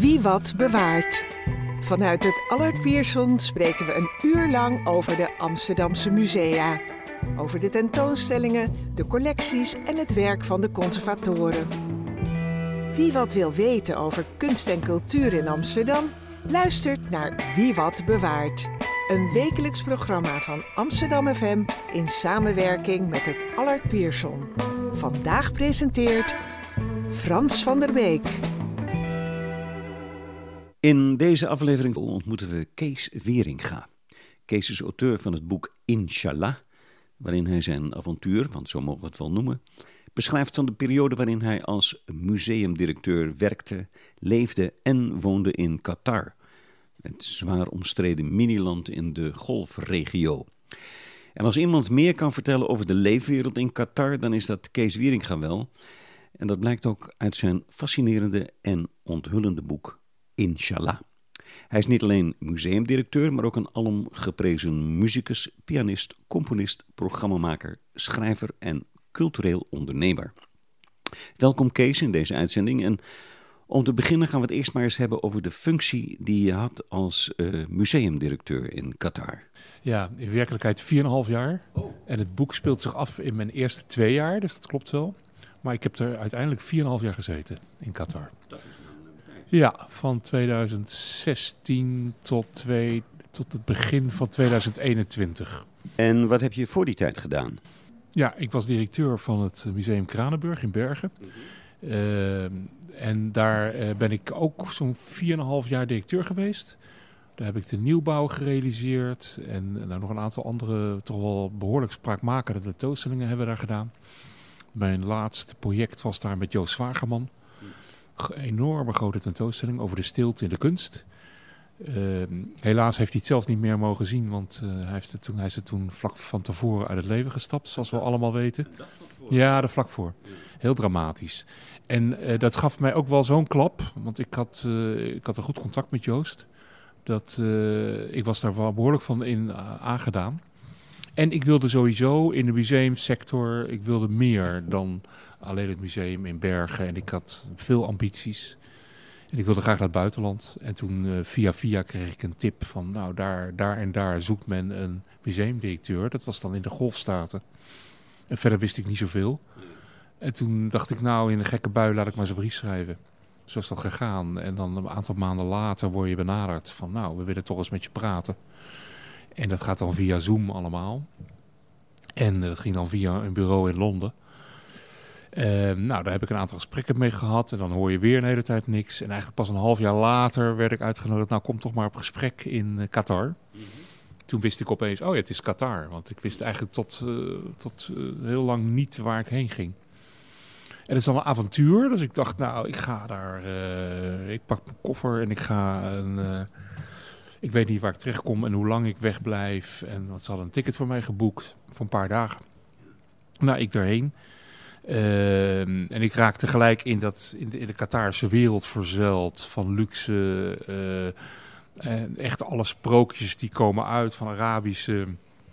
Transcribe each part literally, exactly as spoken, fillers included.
Wie wat bewaart. Vanuit het Allard Pierson spreken we een uur lang over de Amsterdamse musea. Over de tentoonstellingen, de collecties en het werk van de conservatoren. Wie wat wil weten over kunst en cultuur in Amsterdam, luistert naar Wie wat bewaart. Een wekelijks programma van Amsterdam F M in samenwerking met het Allard Pierson. Vandaag presenteert Frans van der Beek. In deze aflevering ontmoeten we Kees Wieringa. Kees is auteur van het boek Inshallah, waarin hij zijn avontuur, want zo mogen we het wel noemen, beschrijft van de periode waarin hij als museumdirecteur werkte, leefde en woonde in Qatar. Het zwaar omstreden miniland in de Golfregio. En als iemand meer kan vertellen over de leefwereld in Qatar, dan is dat Kees Wieringa wel. En dat blijkt ook uit zijn fascinerende en onthullende boek Inshallah. Hij is niet alleen museumdirecteur, maar ook een alom geprezen muzikus, pianist, componist, programmamaker, schrijver en cultureel ondernemer. Welkom Kees in deze uitzending. En om te beginnen gaan we het eerst maar eens hebben over de functie die je had als uh, museumdirecteur in Qatar. Ja, in werkelijkheid vier en een half jaar. Oh. En het boek speelt zich af in mijn eerste twee jaar, dus dat klopt wel. Maar ik heb er uiteindelijk vier en een half jaar gezeten in Qatar. Dat is een lange tijd. Ja, van tweeduizend zestien tot, twee, tot het begin van tweeduizend eenentwintig. En wat heb je voor die tijd gedaan? Ja, ik was directeur van het Museum Kranenburg in Bergen. Mm-hmm. Uh, en daar uh, ben ik ook zo'n vier en een half jaar directeur geweest. Daar heb ik de nieuwbouw gerealiseerd. En uh, nou, nog een aantal andere toch wel behoorlijk spraakmakende tentoonstellingen hebben we daar gedaan. Mijn laatste project was daar met Joost Zwagerman. Een enorme grote tentoonstelling over de stilte in de kunst. Uh, helaas heeft hij het zelf niet meer mogen zien, want uh, hij, heeft het toen, hij is er toen vlak van tevoren uit het leven gestapt, zoals we allemaal weten. Ja, er vlak voor. Heel dramatisch. En uh, dat gaf mij ook wel zo'n klap, want ik had, uh, ik had een goed contact met Joost. Dat, uh, ik was daar wel behoorlijk van in uh, aangedaan. En ik wilde sowieso in de museumsector, ik wilde meer dan alleen het museum in Bergen. En ik had veel ambities. En ik wilde graag naar het buitenland. En toen uh, via via kreeg ik een tip van, nou daar, daar en daar zoekt men een museumdirecteur. Dat was dan in de Golfstaten. En verder wist ik niet zoveel. En toen dacht ik, nou in een gekke bui laat ik maar zo'n brief schrijven. Zo is dat gegaan. En dan een aantal maanden later word je benaderd van, nou we willen toch eens met je praten. En dat gaat dan via Zoom allemaal. En dat ging dan via een bureau in Londen. Uh, nou, daar heb ik een aantal gesprekken mee gehad. En dan hoor je weer een hele tijd niks. En eigenlijk pas een half jaar later werd ik uitgenodigd. Nou, kom toch maar op gesprek in uh, Qatar. Mm-hmm. Toen wist ik opeens, oh ja, het is Qatar. Want ik wist eigenlijk tot, uh, tot uh, heel lang niet waar ik heen ging. En het is dan een avontuur. Dus ik dacht, nou, ik ga daar... Uh, ik pak mijn koffer en ik ga... Een, uh, ik weet niet waar ik terechtkom en hoe lang ik wegblijf. En want ze hadden een ticket voor mij geboekt voor een paar dagen. Nou, ik daarheen. Uh, en ik raakte gelijk in, dat, in, de, in de Qatarse wereld verzeild van luxe. Uh, en echt alle sprookjes die komen uit van Arabische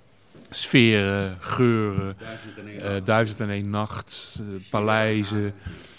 sferen, geuren. Duizend en één, uh, duizend en één nacht, uh, paleizen,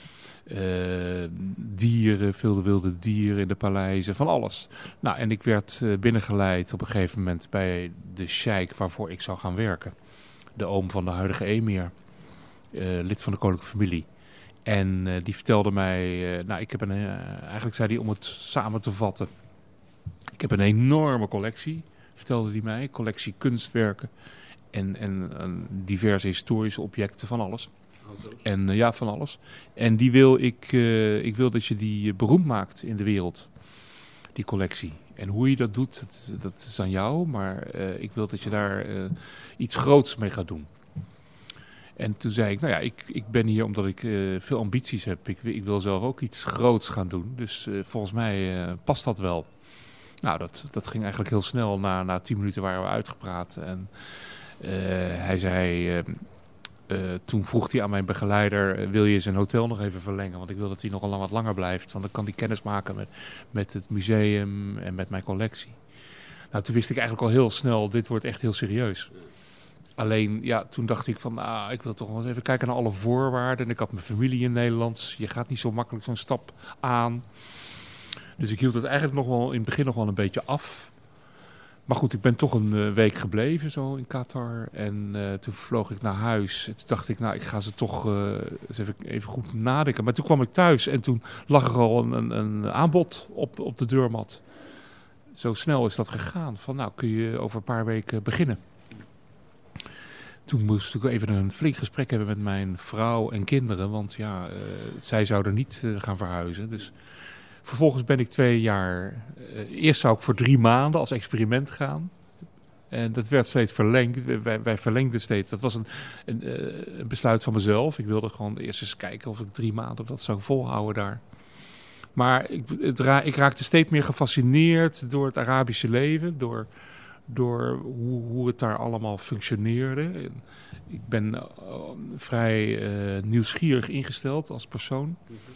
uh, dieren, veel wilde dieren in de paleizen, van alles. Nou, en ik werd uh, binnengeleid op een gegeven moment bij de sheik waarvoor ik zou gaan werken. De oom van de huidige emir. Uh, lid van de koninklijke familie. En uh, die vertelde mij... Uh, nou, ik heb een... Uh, eigenlijk zei hij om het samen te vatten. Ik heb een enorme collectie, vertelde hij mij. Collectie kunstwerken. En, en, en diverse historische objecten, van alles. En uh, ja, van alles. En die wil ik... Uh, ik wil dat je die uh, beroemd maakt in de wereld. Die collectie. En hoe je dat doet, dat, dat is aan jou. Maar uh, ik wil dat je daar uh, iets groots mee gaat doen. En toen zei ik, nou ja, ik, ik ben hier omdat ik uh, veel ambities heb. Ik, ik wil zelf ook iets groots gaan doen. Dus uh, volgens mij uh, past dat wel. Nou, dat, dat ging eigenlijk heel snel. Na, na tien minuten waren we uitgepraat. En uh, hij zei, uh, uh, toen vroeg hij aan mijn begeleider, uh, wil je zijn hotel nog even verlengen? Want ik wil dat hij nog lang wat langer blijft. Want dan kan hij kennis maken met, met het museum en met mijn collectie. Nou, toen wist ik eigenlijk al heel snel, dit wordt echt heel serieus. Alleen, ja, toen dacht ik van, ah, ik wil toch wel eens even kijken naar alle voorwaarden. En ik had mijn familie in Nederland. Je gaat niet zo makkelijk zo'n stap aan. Dus ik hield het eigenlijk nog wel in het begin nog wel een beetje af. Maar goed, ik ben toch een uh, week gebleven zo in Qatar. En uh, toen vloog ik naar huis. En toen dacht ik, nou, ik ga ze toch uh, eens even, even goed nadenken. Maar toen kwam ik thuis en toen lag er al een, een, een aanbod op, op de deurmat. Zo snel is dat gegaan. Van nou, kun je over een paar weken beginnen. Toen moest ik even een flink gesprek hebben met mijn vrouw en kinderen. Want ja, uh, zij zouden niet uh, gaan verhuizen. Dus vervolgens ben ik twee jaar... Uh, eerst zou ik voor drie maanden als experiment gaan. En dat werd steeds verlengd. Wij, wij verlengden steeds. Dat was een, een, uh, een besluit van mezelf. Ik wilde gewoon eerst eens kijken of ik drie maanden dat zou volhouden daar. Maar ik, het ra- ik raakte steeds meer gefascineerd door het Arabische leven. Door, door hoe, hoe het daar allemaal functioneerde. Ik ben uh, vrij uh, nieuwsgierig ingesteld als persoon.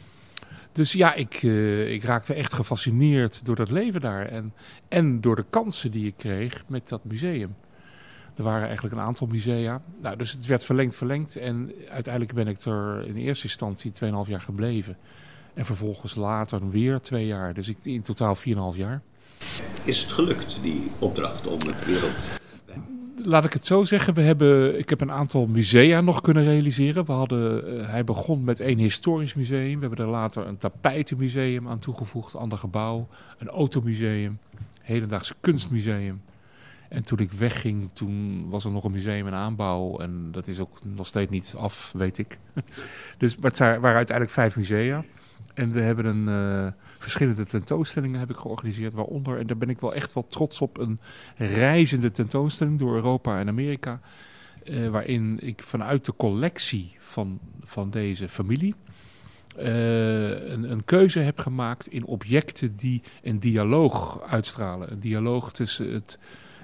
Dus ja, ik, uh, ik raakte echt gefascineerd door dat leven daar. En, en door de kansen die ik kreeg met dat museum. Er waren eigenlijk een aantal musea. Nou, dus het werd verlengd, verlengd. En uiteindelijk ben ik er in eerste instantie tweeënhalf jaar gebleven. En vervolgens later weer twee jaar. Dus ik, in totaal vier en een half jaar. Is het gelukt, die opdracht om het wereld... Laat ik het zo zeggen, we hebben, ik heb een aantal musea nog kunnen realiseren. We hadden, uh, hij begon met één historisch museum. We hebben er later een tapijtenmuseum aan toegevoegd, ander gebouw. Een automuseum, hedendaagse kunstmuseum. En toen ik wegging, toen was er nog een museum in aanbouw. En dat is ook nog steeds niet af, weet ik. Dus, maar het waren uiteindelijk vijf musea. En we hebben een... Uh, Verschillende tentoonstellingen heb ik georganiseerd, waaronder, en daar ben ik wel echt wel trots op, een reizende tentoonstelling door Europa en Amerika. Uh, waarin ik vanuit de collectie van, van deze familie uh, een, een keuze heb gemaakt in objecten die een dialoog uitstralen. Een dialoog tussen, het,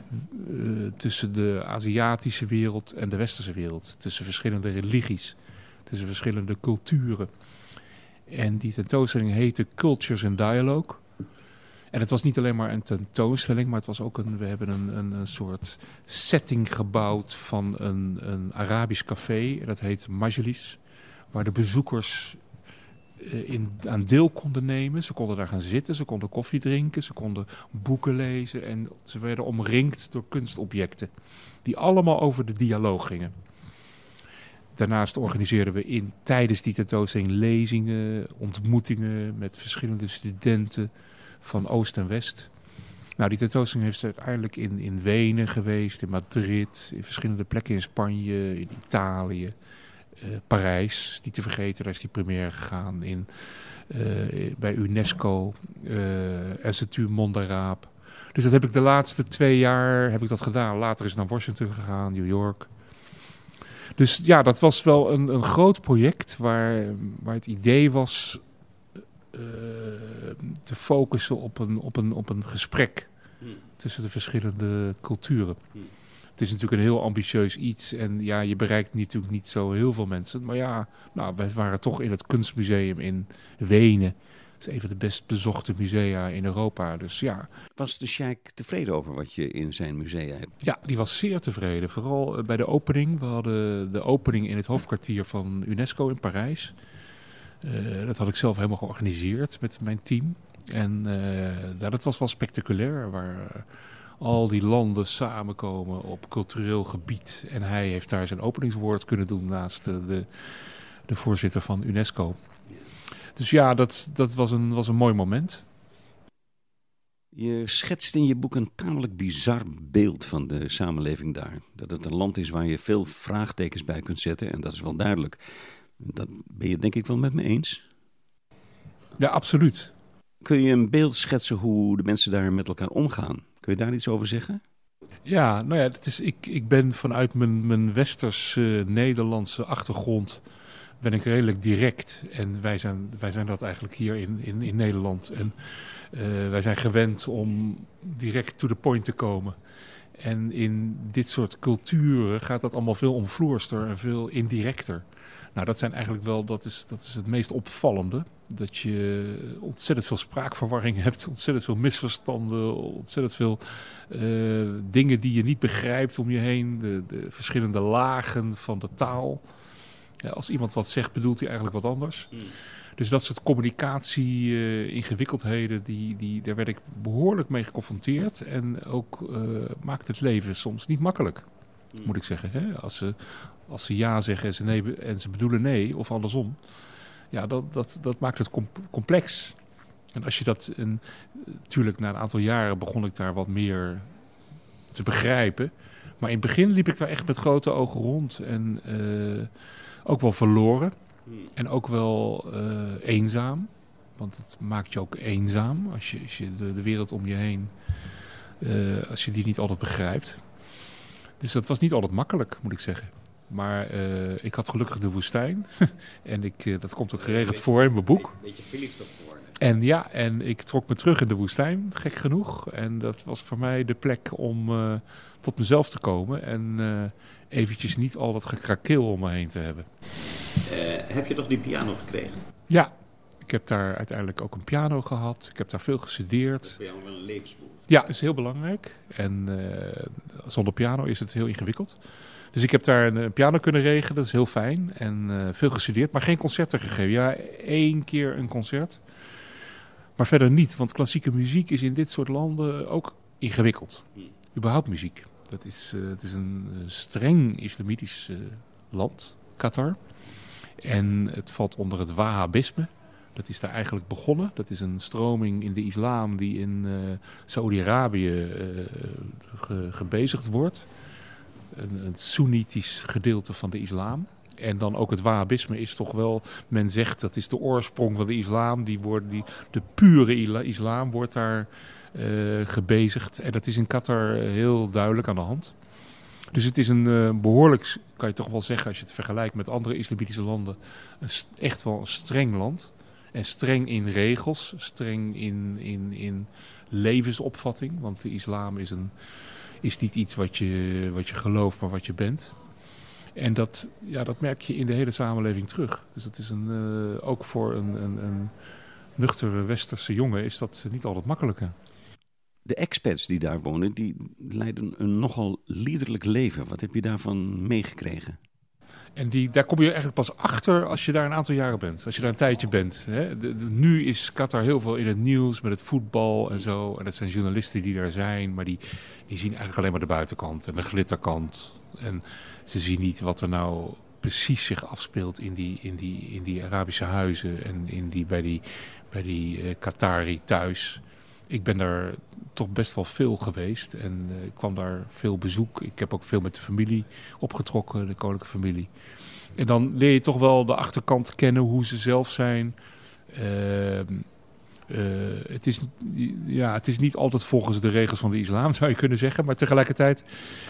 uh, tussen de Aziatische wereld en de Westerse wereld. Tussen verschillende religies, tussen verschillende culturen. En die tentoonstelling heette Cultures in Dialogue. En het was niet alleen maar een tentoonstelling, maar het was ook een, we hebben een, een, een soort setting gebouwd van een, een Arabisch café. En dat heet Majlis, waar de bezoekers uh, in, aan deel konden nemen. Ze konden daar gaan zitten, ze konden koffie drinken, ze konden boeken lezen. En ze werden omringd door kunstobjecten die allemaal over de dialoog gingen. Daarnaast organiseerden we in, tijdens die tentoonstelling lezingen, ontmoetingen met verschillende studenten van Oost en West. Nou, die tentoonstelling heeft uiteindelijk in, in Wenen geweest, in Madrid, in verschillende plekken in Spanje, in Italië, uh, Parijs, niet te vergeten, daar is die première gegaan, in, uh, bij UNESCO, uh, Institut Mondaraab. Dus dat heb ik de laatste twee jaar heb ik dat gedaan. Later is het naar Washington gegaan, New York. Dus ja, dat was wel een, een groot project waar, waar het idee was uh, te focussen op een, op een, op een gesprek hmm. tussen de verschillende culturen. Hmm. Het is natuurlijk een heel ambitieus iets en ja, je bereikt natuurlijk niet zo heel veel mensen. Maar ja, nou, wij waren toch in het kunstmuseum in Wenen. Het is een van de best bezochte musea in Europa. Dus ja. Was de sheik tevreden over wat je in zijn musea hebt? Ja, die was zeer tevreden. Vooral bij de opening. We hadden de opening in het hoofdkwartier van UNESCO in Parijs. Uh, dat had ik zelf helemaal georganiseerd met mijn team. En uh, nou, dat was wel spectaculair. Waar uh, al die landen samenkomen op cultureel gebied. En hij heeft daar zijn openingswoord kunnen doen naast uh, de, de voorzitter van UNESCO. Dus ja, dat, dat was, een, was een mooi moment. Je schetst in je boek een tamelijk bizar beeld van de samenleving daar. Dat het een land is waar je veel vraagtekens bij kunt zetten. En dat is wel duidelijk. Dat ben je denk ik wel met me eens. Ja, absoluut. Kun je een beeld schetsen hoe de mensen daar met elkaar omgaan? Kun je daar iets over zeggen? Ja, nou ja, het is, ik, ik ben vanuit mijn, mijn westers-Nederlandse uh, Nederlandse achtergrond... ben ik redelijk direct. En wij zijn, wij zijn dat eigenlijk hier in, in, in Nederland. En uh, wij zijn gewend om direct to the point te komen. En in dit soort culturen gaat dat allemaal veel omvloerster en veel indirecter. Nou, dat zijn eigenlijk wel, dat is, dat is het meest opvallende. Dat je ontzettend veel spraakverwarring hebt, ontzettend veel misverstanden, ontzettend veel uh, dingen die je niet begrijpt om je heen. De, de verschillende lagen van de taal. Ja, als iemand wat zegt, bedoelt hij eigenlijk wat anders. Mm. Dus dat soort communicatie-ingewikkeldheden, die, die, daar werd ik behoorlijk mee geconfronteerd. En ook uh, maakt het leven soms niet makkelijk, mm. moet ik zeggen. Hè? Als, ze, als ze ja zeggen en ze, nee, en ze bedoelen nee, of andersom. Ja, dat, dat, dat maakt het com- complex. En als je dat... Natuurlijk, na een aantal jaren begon ik daar wat meer te begrijpen. Maar in het begin liep ik daar echt met grote ogen rond. En uh, ook wel verloren. En ook wel uh, eenzaam. Want het maakt je ook eenzaam. Als je, als je de, de wereld om je heen... Uh, als je die niet altijd begrijpt. Dus dat was niet altijd makkelijk, moet ik zeggen. Maar uh, ik had gelukkig de woestijn. En ik, uh, dat komt ook geregeld voor in mijn boek. Een beetje verliefd op geworden. En ja, en ik trok me terug in de woestijn, gek genoeg. En dat was voor mij de plek om uh, tot mezelf te komen. En uh, eventjes niet al dat gekrakeel om me heen te hebben. Uh, heb je toch die piano gekregen? Ja, ik heb daar uiteindelijk ook een piano gehad. Ik heb daar veel gestudeerd. Dat is voor jou wel een levensbehoefte. Ja, dat is heel belangrijk. En uh, zonder piano is het heel ingewikkeld. Dus ik heb daar een, een piano kunnen regelen, dat is heel fijn. En uh, veel gestudeerd, maar geen concerten gegeven. Ja, één keer een concert. Maar verder niet, want klassieke muziek is in dit soort landen ook ingewikkeld. Hmm. Überhaupt muziek. Dat is, uh, het is een uh, streng islamitisch uh, land, Qatar. En het valt onder het Wahhabisme. Dat is daar eigenlijk begonnen. Dat is een stroming in de islam die in uh, Saudi-Arabië uh, ge- gebezigd wordt. Een, een Soenitisch gedeelte van de islam. En dan ook het Wahhabisme is toch wel... Men zegt dat is de oorsprong van de islam. Die wordt, die, de pure islam wordt daar uh, gebezigd. En dat is in Qatar heel duidelijk aan de hand. Dus het is een uh, behoorlijk... kan je toch wel zeggen als je het vergelijkt met andere islamitische landen... Een, echt wel een streng land. En streng in regels. Streng in, in, in levensopvatting. Want de islam is, een, is niet iets wat je, wat je gelooft, maar wat je bent. En dat, ja, dat merk je in de hele samenleving terug. Dus dat is een, uh, ook voor een, een, een nuchtere westerse jongen is dat niet altijd makkelijker. De expats die daar wonen, die leiden een nogal liederlijk leven. Wat heb je daarvan meegekregen? En die, daar kom je eigenlijk pas achter als je daar een aantal jaren bent. Als je daar een tijdje bent. Hè. De, de, nu is Qatar heel veel in het nieuws met het voetbal en zo. En dat zijn journalisten die daar zijn. Maar die, die zien eigenlijk alleen maar de buitenkant en de glitterkant. En ze zien niet wat er nou precies zich afspeelt in die, in die, in die Arabische huizen. En in die, bij die, bij die uh, Qatari thuis. Ik ben daar toch best wel veel geweest en uh, ik kwam daar veel bezoek. Ik heb ook veel met de familie opgetrokken, de koninklijke familie. En dan leer je toch wel de achterkant kennen, hoe ze zelf zijn. Uh, uh, het, is, ja, het is niet altijd volgens de regels van de islam, zou je kunnen zeggen. Maar tegelijkertijd...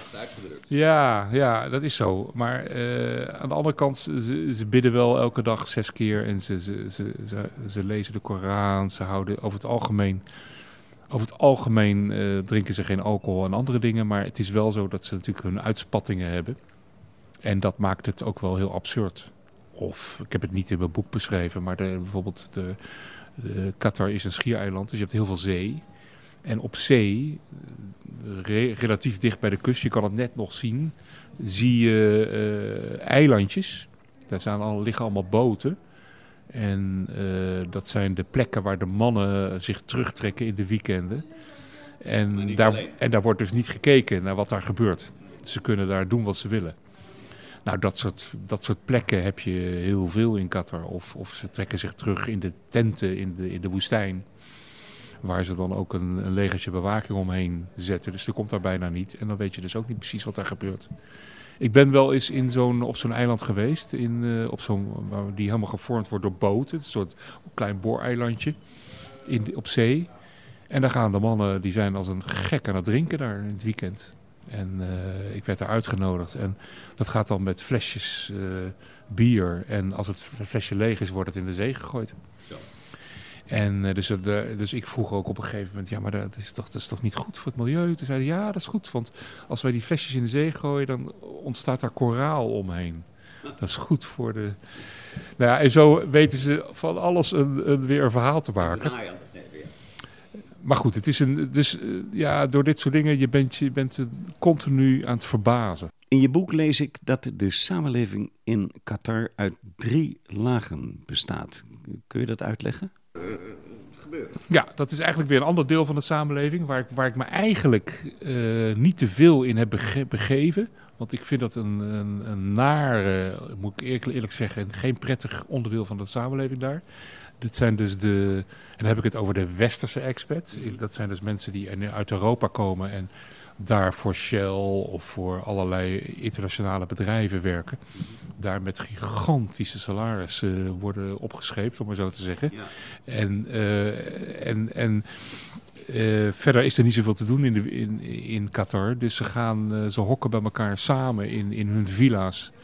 Ja, ja, dat is zo. Maar uh, aan de andere kant, ze, ze bidden wel elke dag zes keer. En ze, ze, ze, ze, ze lezen de Koran. Ze houden over het algemeen... Over het algemeen uh, drinken ze geen alcohol en andere dingen. Maar het is wel zo dat ze natuurlijk hun uitspattingen hebben. En dat maakt het ook wel heel absurd. Of, ik heb het niet in mijn boek beschreven, maar de, bijvoorbeeld de, de Qatar is een schiereiland. Dus je hebt heel veel zee. En op zee, re, relatief dicht bij de kust, je kan het net nog zien, zie je uh, eilandjes. Daar staan al, liggen allemaal boten. En uh, dat zijn de plekken waar de mannen zich terugtrekken in de weekenden. En daar, en daar wordt dus niet gekeken naar wat daar gebeurt. Ze kunnen daar doen wat ze willen. Nou, dat soort, dat soort plekken heb je heel veel in Qatar. Of, of ze trekken zich terug in de tenten in de, in de woestijn. Waar ze dan ook een, een legertje bewaking omheen zetten. Dus er komt daar bijna niet. En dan weet je dus ook niet precies wat daar gebeurt. Ik ben wel eens in zo'n, op zo'n eiland geweest, in, uh, op zo'n, waar die helemaal gevormd wordt door boten. Een soort klein booreilandje in, op zee. En daar gaan de mannen, die zijn als een gek aan het drinken daar in het weekend. En uh, ik werd daar uitgenodigd. En dat gaat dan met flesjes uh, bier. En als het flesje leeg is, wordt het in de zee gegooid. Zo. En uh, dus, uh, dus ik vroeg ook op een gegeven moment, ja, maar dat is toch, dat is toch niet goed voor het milieu? Toen zeiden ja, dat is goed, want als wij die flesjes in de zee gooien, dan ontstaat daar koraal omheen. Dat is goed voor de... Nou ja, en zo weten ze van alles een, een, weer een verhaal te maken. Maar goed, het is een, dus uh, ja, door dit soort dingen, je bent, je bent uh, continu aan het verbazen. In je boek lees ik dat de samenleving in Qatar uit drie lagen bestaat. Kun je dat uitleggen? Ja, dat is eigenlijk weer een ander deel van de samenleving waar ik, waar ik me eigenlijk uh, niet te veel in heb bege- begeven. Want ik vind dat een, een, een naar, uh, moet ik eerlijk, eerlijk zeggen, geen prettig onderdeel van de samenleving daar. Dit zijn dus de, en dan heb ik het over de westerse expats. Dat zijn dus mensen die uit Europa komen en daar voor Shell of voor allerlei internationale bedrijven werken. Daar met gigantische salarissen uh, worden opgescheept, om maar zo te zeggen. Ja. En, uh, en, en uh, verder is er niet zoveel te doen in, de, in, in Qatar. Dus ze, gaan, uh, ze hokken bij elkaar samen in, in hun villa's.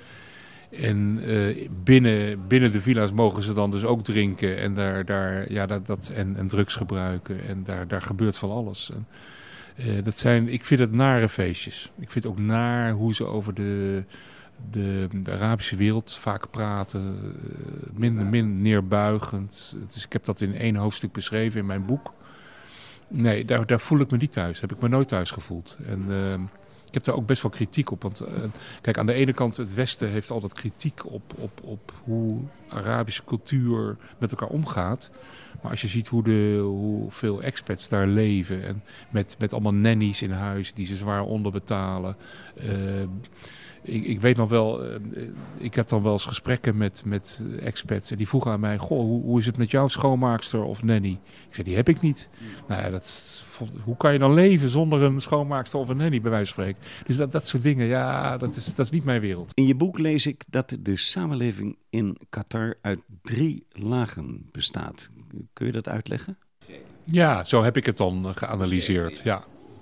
En uh, binnen, binnen de villa's mogen ze dan dus ook drinken en, daar, daar, ja, dat, dat, en, en drugs gebruiken. En daar, daar gebeurt van alles. En, uh, dat zijn, ik vind het nare feestjes. Ik vind ook naar hoe ze over de, de, de Arabische wereld vaak praten. Uh, minder, minder neerbuigend. Het is, ik heb dat in één hoofdstuk beschreven in mijn boek. Nee, daar, daar voel ik me niet thuis. Daar heb ik me nooit thuis gevoeld. En... Uh, Ik heb daar ook best wel kritiek op. Want uh, kijk, aan de ene kant, het Westen heeft altijd kritiek op, op, op hoe Arabische cultuur met elkaar omgaat. Maar als je ziet hoe de, hoeveel expats daar leven en met, met allemaal nannies in huis die ze zwaar onderbetalen. Uh, ik, ik weet nog wel, uh, ik heb dan wel eens gesprekken met, met expats en die vroegen aan mij, goh, hoe, hoe is het met jouw schoonmaakster of nanny? Ik zei, die heb ik niet. Nou ja, dat is, hoe kan je dan leven zonder een schoonmaakster of een nanny, bij wijze van spreken? Dus dat, dat soort dingen, ja, dat is, dat is niet mijn wereld. In je boek lees ik dat de samenleving in Qatar uit drie lagen bestaat. Kun je dat uitleggen? Ja, zo heb ik het dan geanalyseerd, ja.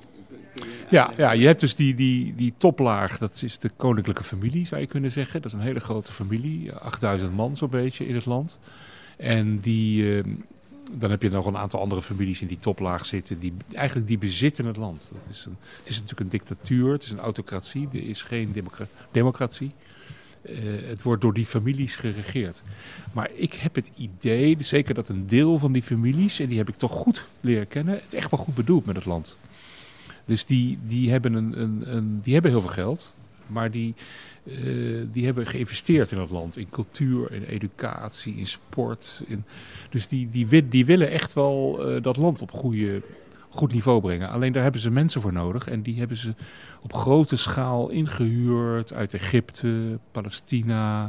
Ja, ja, je hebt dus die, die, die toplaag, dat is de koninklijke familie, zou je kunnen zeggen. Dat is een hele grote familie, achtduizend man zo'n beetje in het land. En die... Uh, Dan heb je nog een aantal andere families in die toplaag zitten. Die eigenlijk die bezitten het land. Dat is een, het is natuurlijk een dictatuur. Het is een autocratie. Er is geen democra- democratie. Uh, het wordt door die families geregeerd. Maar ik heb het idee, zeker dat een deel van die families... en die heb ik toch goed leren kennen... het echt wel goed bedoelt met het land. Dus die, die, hebben, een, een, een, die hebben heel veel geld. Maar die... Uh, die hebben geïnvesteerd in het land, in cultuur, in educatie, in sport. In, dus die, die, die willen echt wel uh, dat land op goede, goed niveau brengen. Alleen daar hebben ze mensen voor nodig en die hebben ze op grote schaal ingehuurd uit Egypte, Palestina,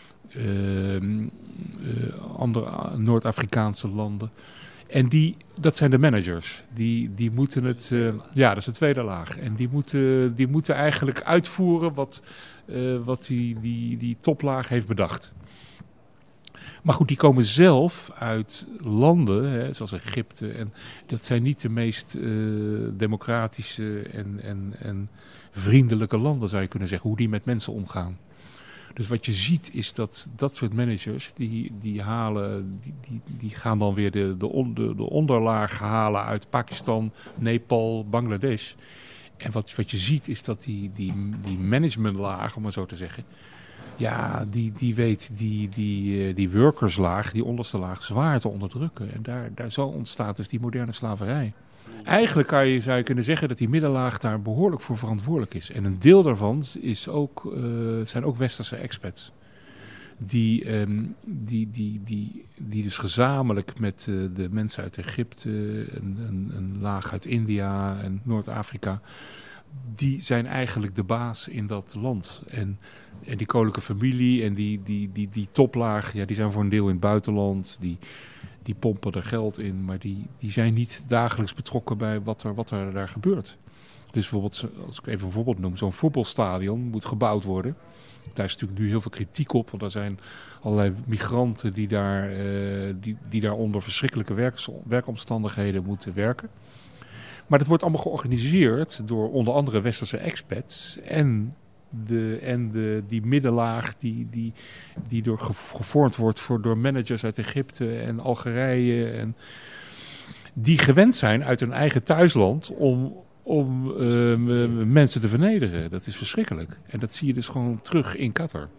uh, uh, andere Noord-Afrikaanse landen. En die, dat zijn de managers. Die, die moeten het... Uh, ja, dat is de tweede laag. En die moeten, die moeten eigenlijk uitvoeren wat, uh, wat die, die, die toplaag heeft bedacht. Maar goed, die komen zelf uit landen, hè, zoals Egypte. En dat zijn niet de meest uh, democratische en, en, en vriendelijke landen, zou je kunnen zeggen. Hoe die met mensen omgaan. Dus wat je ziet is dat dat soort managers, die, die, halen, die, die, die gaan dan weer de, de, onder, de onderlaag halen uit Pakistan, Nepal, Bangladesh. En wat, wat je ziet is dat die, die, die managementlaag, om maar zo te zeggen, ja, die, die weet die, die, die workerslaag, die onderste laag, zwaar te onderdrukken. En daar, daar zo ontstaat dus die moderne slaverij. Eigenlijk kan je, zou je kunnen zeggen dat die middenlaag daar behoorlijk voor verantwoordelijk is. En een deel daarvan is ook, uh, zijn ook westerse expats. Die, um, die, die, die, die dus gezamenlijk met uh, de mensen uit Egypte, een, een, een laag uit India en Noord-Afrika, die zijn eigenlijk de baas in dat land. En, en die koninklijke familie en die, die, die, die toplaag, ja, die zijn voor een deel in het buitenland. Die, die pompen er geld in, maar die, die zijn niet dagelijks betrokken bij wat er, wat er daar gebeurt. Dus bijvoorbeeld, als ik even een voorbeeld noem, zo'n voetbalstadion moet gebouwd worden. Daar is natuurlijk nu heel veel kritiek op, want er zijn allerlei migranten die daar, uh, die, die daar onder verschrikkelijke werk, werkomstandigheden moeten werken. Maar dat wordt allemaal georganiseerd door onder andere westerse expats en, de, en de, die middenlaag die, die, die door gevormd wordt voor, door managers uit Egypte en Algerije. En die gewend zijn uit hun eigen thuisland om, om uh, mensen te vernederen. Dat is verschrikkelijk. En dat zie je dus gewoon terug in Qatar.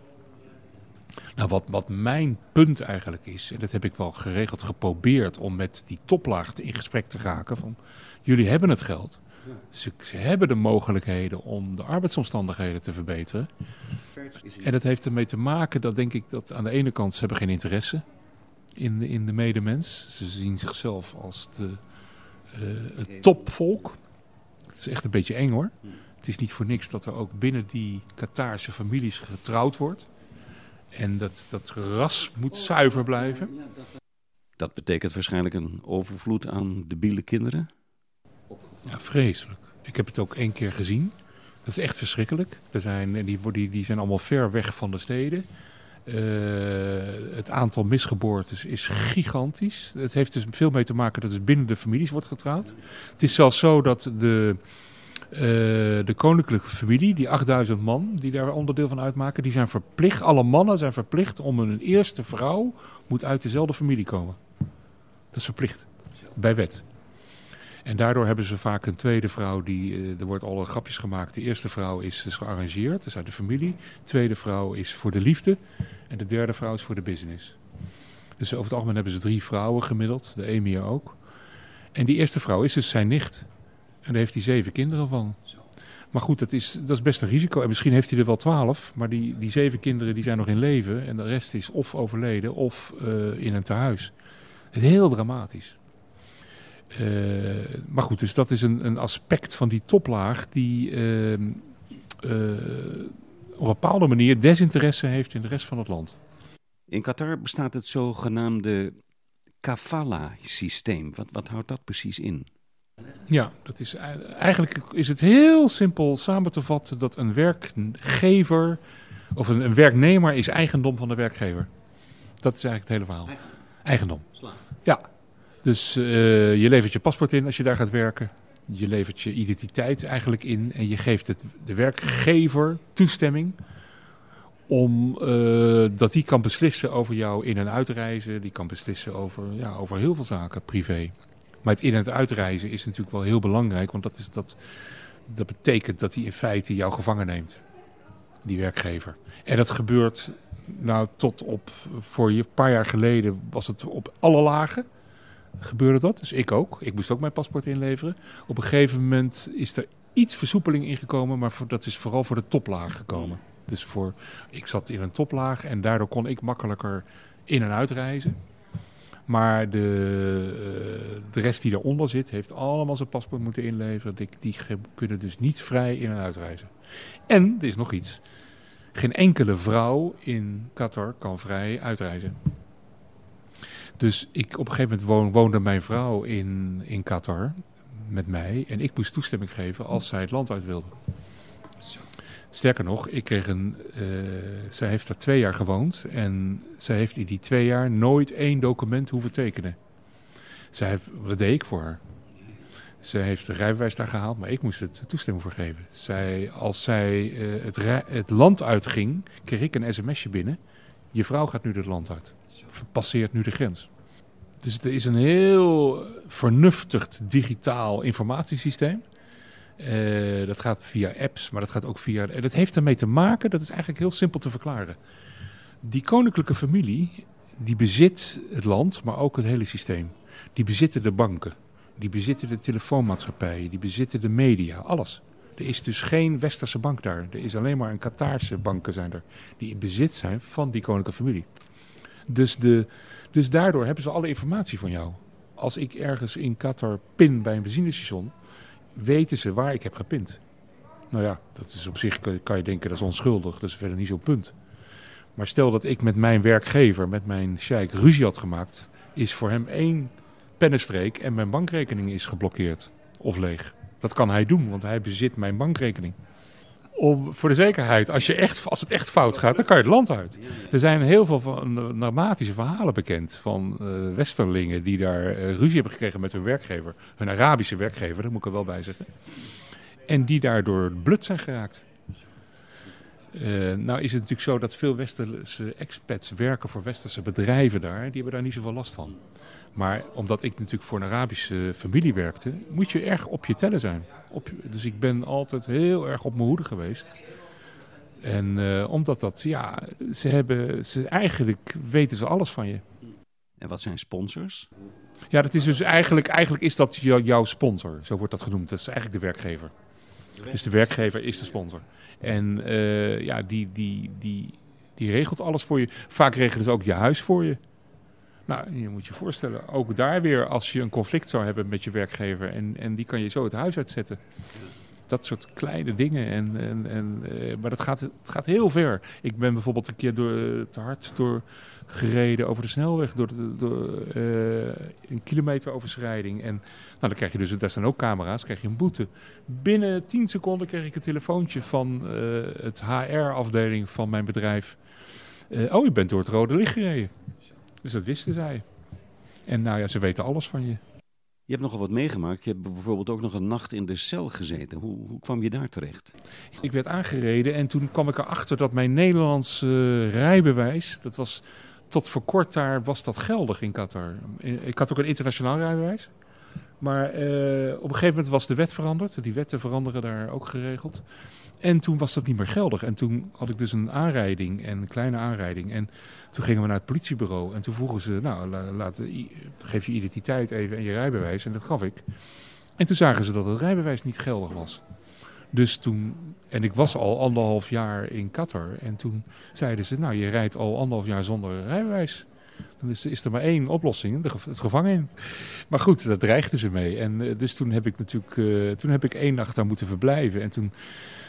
Nou, wat, wat mijn punt eigenlijk is, en dat heb ik wel geregeld geprobeerd om met die toplaag in gesprek te raken van, jullie hebben het geld. Ze, ze hebben de mogelijkheden om de arbeidsomstandigheden te verbeteren. En dat heeft ermee te maken dat, denk ik, dat aan de ene kant ze hebben geen interesse in de, in de medemens. Ze zien zichzelf als de, uh, het topvolk. Het is echt een beetje eng hoor. Het is niet voor niks dat er ook binnen die Qataarse families getrouwd wordt. En dat, dat ras moet zuiver blijven. Dat betekent waarschijnlijk een overvloed aan debiele kinderen? Ja, vreselijk. Ik heb het ook één keer gezien. Dat is echt verschrikkelijk. Er zijn, die, die, die zijn allemaal ver weg van de steden. Uh, het aantal misgeboortes is gigantisch. Het heeft dus veel mee te maken dat het binnen de families wordt getrouwd. Het is zelfs zo dat de, uh, de koninklijke familie, die achtduizend man die daar onderdeel van uitmaken, die zijn verplicht, alle mannen zijn verplicht om een eerste vrouw moet uit dezelfde familie komen. Dat is verplicht, bij wet. En daardoor hebben ze vaak een tweede vrouw, die, uh, er wordt al grapjes gemaakt. De eerste vrouw is, is gearrangeerd, dat is uit de familie. De tweede vrouw is voor de liefde. En de derde vrouw is voor de business. Dus over het algemeen hebben ze drie vrouwen gemiddeld, de emir ook. En die eerste vrouw is dus zijn nicht. En daar heeft hij zeven kinderen van. Maar goed, dat is, dat is best een risico. En misschien heeft hij er wel twaalf, maar die, die zeven kinderen die zijn nog in leven. En de rest is of overleden of uh, in een tehuis. Het is heel dramatisch. Uh, maar goed, dus dat is een, een aspect van die toplaag die uh, uh, op een bepaalde manier desinteresse heeft in de rest van het land. In Qatar bestaat het zogenaamde kafala-systeem. Wat, wat houdt dat precies in? Ja, dat is, eigenlijk is het heel simpel samen te vatten dat een werkgever of een, een werknemer is eigendom van de werkgever. Dat is eigenlijk het hele verhaal. Eigendom. Ja. Dus uh, je levert je paspoort in als je daar gaat werken. Je levert je identiteit eigenlijk in en je geeft het de werkgever toestemming om uh, dat die kan beslissen over jouw in- en uitreizen. Die kan beslissen over, ja, over heel veel zaken, privé. Maar het in- en het uitreizen is natuurlijk wel heel belangrijk, want dat, is dat, dat betekent dat hij in feite jou gevangen neemt, die werkgever. En dat gebeurt, nou tot op, voor een paar jaar geleden was het op alle lagen. Gebeurde dat, dus ik ook. Ik moest ook mijn paspoort inleveren. Op een gegeven moment is er iets versoepeling ingekomen, maar voor, dat is vooral voor de toplaag gekomen. Dus voor, ik zat in een toplaag en daardoor kon ik makkelijker in- en uitreizen. Maar de, uh, de rest die daaronder zit, heeft allemaal zijn paspoort moeten inleveren. Die, die kunnen dus niet vrij in- en uitreizen. En, er is nog iets. Geen enkele vrouw in Qatar kan vrij uitreizen. Dus ik, op een gegeven moment woon, woonde mijn vrouw in, in Qatar met mij. En ik moest toestemming geven als zij het land uit wilde. Sterker nog, ik kreeg een, uh, zij heeft daar twee jaar gewoond. En zij heeft in die twee jaar nooit één document hoeven tekenen. Zij heeft, dat deed ik voor haar. Zij heeft de rijbewijs daar gehaald, maar ik moest het toestemming voor geven. Zij, als zij uh, het, rij, het land uitging, kreeg ik een sms'je binnen. Je vrouw gaat nu het land uit. Passeert nu de grens. Dus het is een heel vernuftig digitaal informatiesysteem. Uh, dat gaat via apps, maar dat gaat ook via... En dat heeft ermee te maken, dat is eigenlijk heel simpel te verklaren. Die koninklijke familie, die bezit het land, maar ook het hele systeem. Die bezitten de banken, die bezitten de telefoonmaatschappijen, die bezitten de media, alles. Er is dus geen westerse bank daar. Er is alleen maar een Qataarse banken zijn er, die in bezit zijn van die koninklijke familie. Dus, de, dus daardoor hebben ze alle informatie van jou. Als ik ergens in Qatar pin bij een benzinestation, weten ze waar ik heb gepind. Nou ja, dat is op zich, kan je denken, dat is onschuldig. Dat is verder niet zo'n punt. Maar stel dat ik met mijn werkgever, met mijn sheik, ruzie had gemaakt, is voor hem één pennenstreek en mijn bankrekening is geblokkeerd of leeg. Dat kan hij doen, want hij bezit mijn bankrekening. Om, voor de zekerheid, als, je echt, als het echt fout gaat, dan kan je het land uit. Er zijn heel veel van, dramatische verhalen bekend van uh, westerlingen die daar uh, ruzie hebben gekregen met hun werkgever. Hun Arabische werkgever, dat moet ik er wel bij zeggen. En die daardoor blut zijn geraakt. Uh, nou is het natuurlijk zo dat veel westerse expats werken voor westerse bedrijven daar. Die hebben daar niet zoveel last van. Maar omdat ik natuurlijk voor een Arabische familie werkte, moet je erg op je tellen zijn. Op, dus ik ben altijd heel erg op mijn hoede geweest. En uh, omdat dat, ja, ze hebben, ze eigenlijk weten ze alles van je. En wat zijn sponsors? Ja, dat is dus eigenlijk, eigenlijk is dat jou, jouw sponsor. Zo wordt dat genoemd. Dat is eigenlijk de werkgever. Dus de werkgever is de sponsor. En uh, ja, die, die, die, die regelt alles voor je. Vaak regelen ze ook je huis voor je. Nou, je moet je voorstellen, ook daar weer als je een conflict zou hebben met je werkgever en, en die kan je zo het huis uitzetten. Dat soort kleine dingen. En, en, en, uh, maar dat gaat, het gaat heel ver. Ik ben bijvoorbeeld een keer door, te hard door gereden over de snelweg. Door, de, door uh, een kilometeroverschrijding. En nou, dan krijg je dus, daar staan ook camera's, krijg je een boete. Binnen tien seconden kreeg ik een telefoontje van uh, het H R-afdeling van mijn bedrijf. Uh, oh, je bent door het rode licht gereden. Dus dat wisten zij. En nou ja, ze weten alles van je. Je hebt nogal wat meegemaakt. Je hebt bijvoorbeeld ook nog een nacht in de cel gezeten. Hoe, hoe kwam je daar terecht? Ik werd aangereden en toen kwam ik erachter dat mijn Nederlandse uh, rijbewijs, dat was tot voor kort daar, was dat geldig in Qatar. Ik had ook een internationaal rijbewijs. Maar uh, op een gegeven moment was de wet veranderd. Die wetten veranderen daar ook geregeld. En toen was dat niet meer geldig. En toen had ik dus een aanrijding, en een kleine aanrijding. En toen gingen we naar het politiebureau. En toen vroegen ze, nou, laat, geef je identiteit even en je rijbewijs. En dat gaf ik. En toen zagen ze dat het rijbewijs niet geldig was. Dus toen, en ik was al anderhalf jaar in Qatar. En toen zeiden ze, nou, je rijdt al anderhalf jaar zonder rijbewijs. Dan is, is er maar één oplossing, de, het gevangen in. Maar goed, daar dreigden ze mee. En uh, dus toen heb ik natuurlijk, uh, toen heb ik één nacht daar moeten verblijven. En toen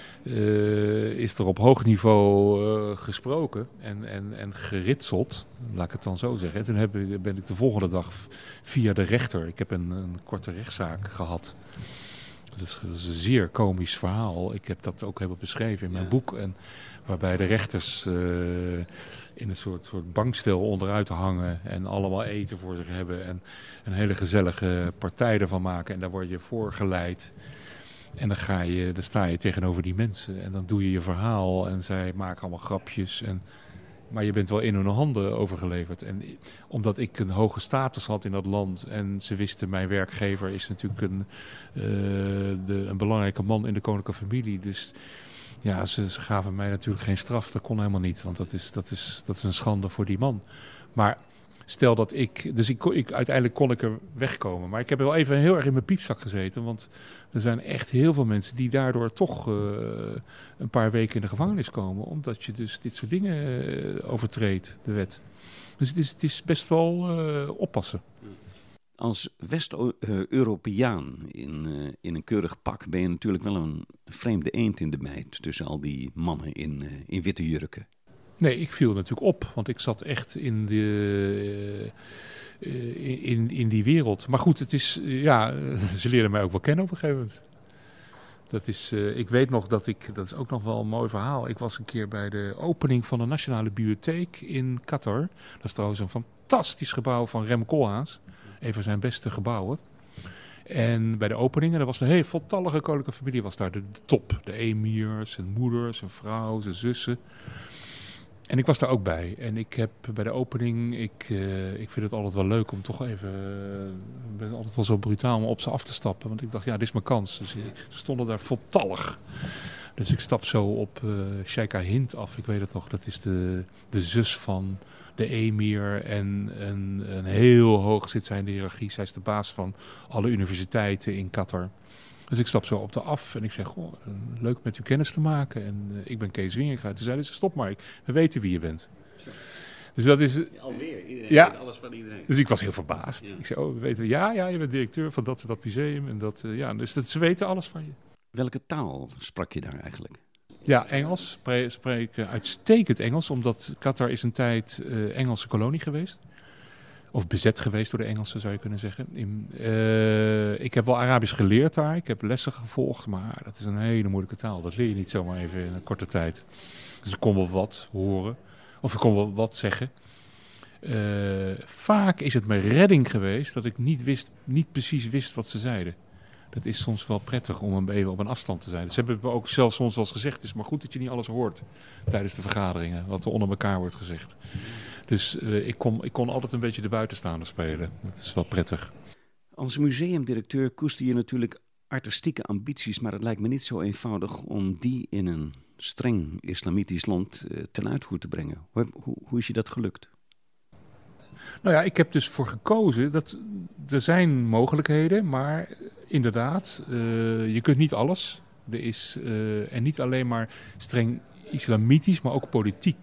uh, is er op hoog niveau uh, gesproken en, en, en geritseld, laat ik het dan zo zeggen. En toen heb ik, ben ik de volgende dag via de rechter, ik heb een, een korte rechtszaak gehad. Dat is, dat is een zeer komisch verhaal. Ik heb dat ook helemaal beschreven in mijn ja. boek. En waarbij de rechters uh, in een soort, soort bankstel onderuit hangen en allemaal eten voor zich hebben. En een hele gezellige partij ervan maken. En daar word je voor geleid. En dan, ga je, dan sta je tegenover die mensen. En dan doe je je verhaal. En zij maken allemaal grapjes. En, maar je bent wel in hun handen overgeleverd. En omdat ik een hoge status had in dat land. En ze wisten, mijn werkgever is natuurlijk een, uh, de, een belangrijke man in de koninklijke familie. Dus ja, ze, ze gaven mij natuurlijk geen straf. Dat kon helemaal niet. Want dat is, dat is, dat is een schande voor die man. Maar stel dat ik... Dus ik, ik, uiteindelijk kon ik er wegkomen. Maar ik heb wel even heel erg in mijn piepzak gezeten. Want er zijn echt heel veel mensen die daardoor toch uh, een paar weken in de gevangenis komen. Omdat je dus dit soort dingen uh, overtreedt, de wet. Dus het is, het is best wel uh, oppassen. Als West-Europeaan in, uh, in een keurig pak ben je natuurlijk wel een vreemde eend in de bijt tussen al die mannen in, uh, in witte jurken. Nee, ik viel natuurlijk op, want ik zat echt in, de, uh, in, in die wereld. Maar goed, het is, uh, ja, ze leerden mij ook wel kennen op een gegeven moment. Dat is, uh, ik weet nog dat ik, dat is ook nog wel een mooi verhaal. Ik was een keer bij de opening van de Nationale Bibliotheek in Qatar. Dat is trouwens een fantastisch gebouw van Rem Koolhaas. Een van zijn beste gebouwen. En bij de opening, en er was een hele voltallige koninklijke familie, was daar de, de top. De emirs, zijn moeders, zijn vrouw, zijn zussen. En ik was daar ook bij. En ik heb bij de opening, ik, uh, ik vind het altijd wel leuk om toch even, uh, ik ben altijd wel zo brutaal om op ze af te stappen. Want ik dacht, ja, dit is mijn kans. Dus ze stonden daar voltallig. Dus ik stap zo op uh, Sheikha Hind af. Ik weet het nog, dat is de, de zus van de emir en een, een heel hoog zit zij in de hiërarchie. Zij is de baas van alle universiteiten in Qatar. Dus ik stap zo op de af en ik zeg, goh, leuk met u kennis te maken. En uh, ik ben Kees Wingerga. Toen zeiden ze, stop maar, we weten wie je bent. Dus dat is... Alweer, iedereen ja, weet alles van iedereen. Dus ik was heel verbaasd. Ja. Ik zei, oh, we weten, ja, ja, je bent directeur van dat en dat museum. En dat, uh, ja, dus dat, ze weten alles van je. Welke taal sprak je daar eigenlijk? Ja, Engels. Spre- spreek uh, uitstekend Engels, omdat Qatar is een tijd uh, Engelse kolonie geweest. Of bezet geweest door de Engelsen, zou je kunnen zeggen. In, uh, ik heb wel Arabisch geleerd daar. Ik heb lessen gevolgd, maar dat is een hele moeilijke taal. Dat leer je niet zomaar even in een korte tijd. Dus ik kon wel wat horen. Of ik kon wel wat zeggen. Uh, vaak is het mijn redding geweest dat ik niet, wist, niet precies wist wat ze zeiden. Dat is soms wel prettig om hem even op een afstand te zijn. Ze hebben me ook zelfs soms wel eens gezegd, het is maar goed dat je niet alles hoort tijdens de vergaderingen, wat er onder elkaar wordt gezegd. Dus uh, ik, kon, ik kon altijd een beetje de buitenstaander spelen. Dat is wel prettig. Als museumdirecteur koester je natuurlijk artistieke ambities, maar het lijkt me niet zo eenvoudig om die in een streng islamitisch land uh, ten uitvoer te brengen. Hoe, hoe, hoe is je dat gelukt? Nou ja, ik heb dus voor gekozen dat er zijn mogelijkheden, maar inderdaad, uh, je kunt niet alles. Er is uh, en niet alleen maar streng islamitisch, maar ook politiek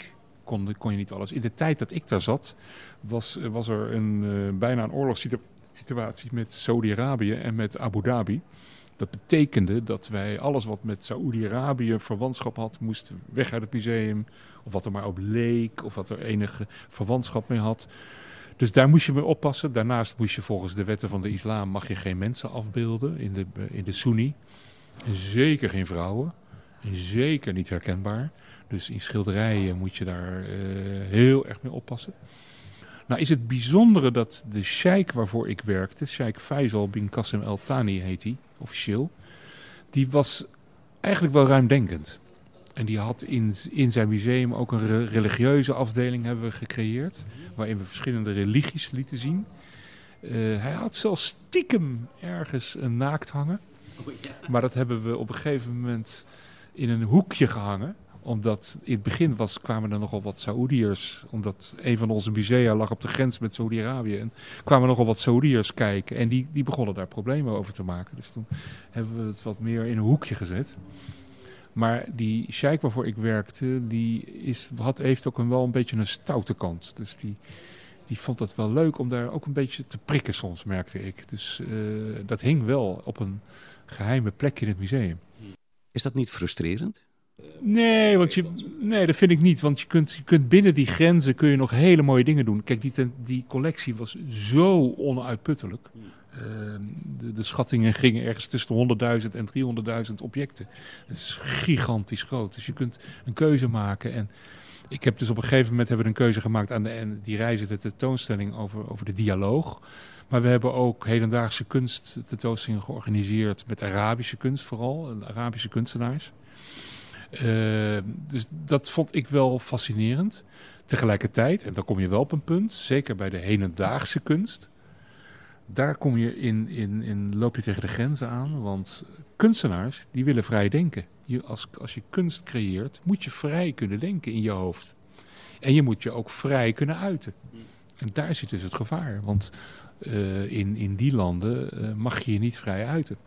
kon, kon je niet alles. In de tijd dat ik daar zat, was, was er een, uh, bijna een oorlogssituatie met Saudi-Arabië en met Abu Dhabi. Dat betekende dat wij alles wat met Saoedi-Arabië verwantschap had, moest weg uit het museum. Of wat er maar op leek, of wat er enige verwantschap mee had. Dus daar moest je mee oppassen. Daarnaast moest je volgens de wetten van de islam mag je geen mensen afbeelden in de, in de Sunni. En zeker geen vrouwen. En zeker niet herkenbaar. Dus in schilderijen moet je daar uh, heel erg mee oppassen. Nou is het bijzondere dat de sheik waarvoor ik werkte, Sheik Faisal bin Qasem Al Thani heet hij, officieel. Die was eigenlijk wel ruimdenkend. En die had in, in zijn museum ook een re- religieuze afdeling hebben we gecreëerd. Waarin we verschillende religies lieten zien. Uh, hij had zelfs stiekem ergens een naakt hangen. Maar dat hebben we op een gegeven moment in een hoekje gehangen. Omdat in het begin was, kwamen er nogal wat Saoediërs. Omdat een van onze musea lag op de grens met Saudi-Arabië. En kwamen nogal wat Saoediërs kijken. En die, die begonnen daar problemen over te maken. Dus toen hebben we het wat meer in een hoekje gezet. Maar die sheik waarvoor ik werkte, die is, had, heeft ook een, wel een beetje een stoute kant. Dus die, die vond het wel leuk om daar ook een beetje te prikken soms, merkte ik. Dus uh, dat hing wel op een geheime plek in het museum. Is dat niet frustrerend? Nee, want je, nee, dat vind ik niet. Want je kunt, je kunt binnen die grenzen kun je nog hele mooie dingen doen. Kijk, die, ten, die collectie was zo onuitputtelijk. Uh, de, de schattingen gingen ergens tussen de honderdduizend en driehonderdduizend objecten. Dat is gigantisch groot. Dus je kunt een keuze maken. En ik heb dus op een gegeven moment hebben we een keuze gemaakt aan de, en die reizen de tentoonstelling over, over de dialoog. Maar we hebben ook hedendaagse kunst tentoonstellingen georganiseerd met Arabische kunst vooral, Arabische kunstenaars. Uh, dus dat vond ik wel fascinerend. Tegelijkertijd, en dan kom je wel op een punt, zeker bij de hedendaagse kunst, daar kom je in, in, in, loop je tegen de grenzen aan, want kunstenaars die willen vrij denken. Je, als, als je kunst creëert, moet je vrij kunnen denken in je hoofd. En je moet je ook vrij kunnen uiten. En daar zit dus het gevaar, want uh, in, in die landen uh, mag je je niet vrij uiten.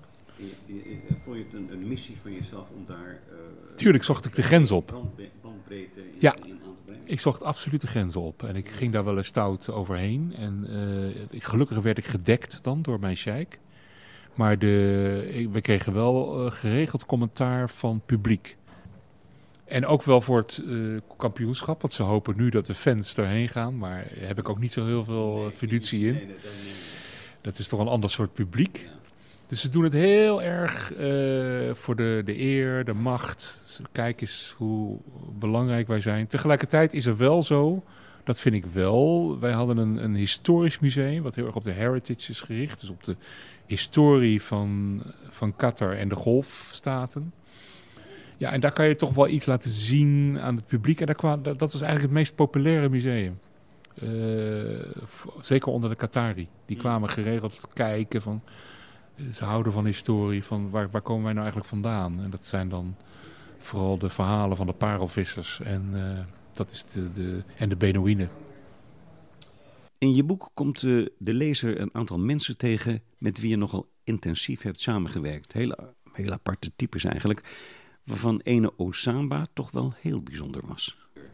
Vond je het een, een missie van jezelf om daar... Uh, Tuurlijk zocht ik de grens op. Brand, bandbreedte in, ja, in aan te brengen. Ik zocht absoluut de grens op. En ik ging daar wel eens stout overheen. En uh, gelukkig werd ik gedekt dan door mijn sheik. Maar de, we kregen wel uh, geregeld commentaar van publiek. En ook wel voor het uh, kampioenschap. Want ze hopen nu dat de fans erheen gaan. Maar daar heb ik ook niet zo heel veel uh, fiducie in. Dat is toch een ander soort publiek. Dus ze doen het heel erg uh, voor de, de eer, de macht. Kijk eens hoe belangrijk wij zijn. Tegelijkertijd is er wel zo, dat vind ik wel. Wij hadden een, een historisch museum wat heel erg op de heritage is gericht. Dus op de historie van, van Qatar en de golfstaten. Ja, en daar kan je toch wel iets laten zien aan het publiek. En daar kwam, dat was eigenlijk het meest populaire museum. Uh, zeker onder de Qatari. Die kwamen geregeld kijken van... Ze houden van historie, van waar, waar komen wij nou eigenlijk vandaan? En dat zijn dan vooral de verhalen van de parelvissers en, uh, dat is de, de, en de Bedouinen. In je boek komt uh, de lezer een aantal mensen tegen met wie je nogal intensief hebt samengewerkt. Hele, hele aparte types eigenlijk, waarvan ene Osama toch wel heel bijzonder was.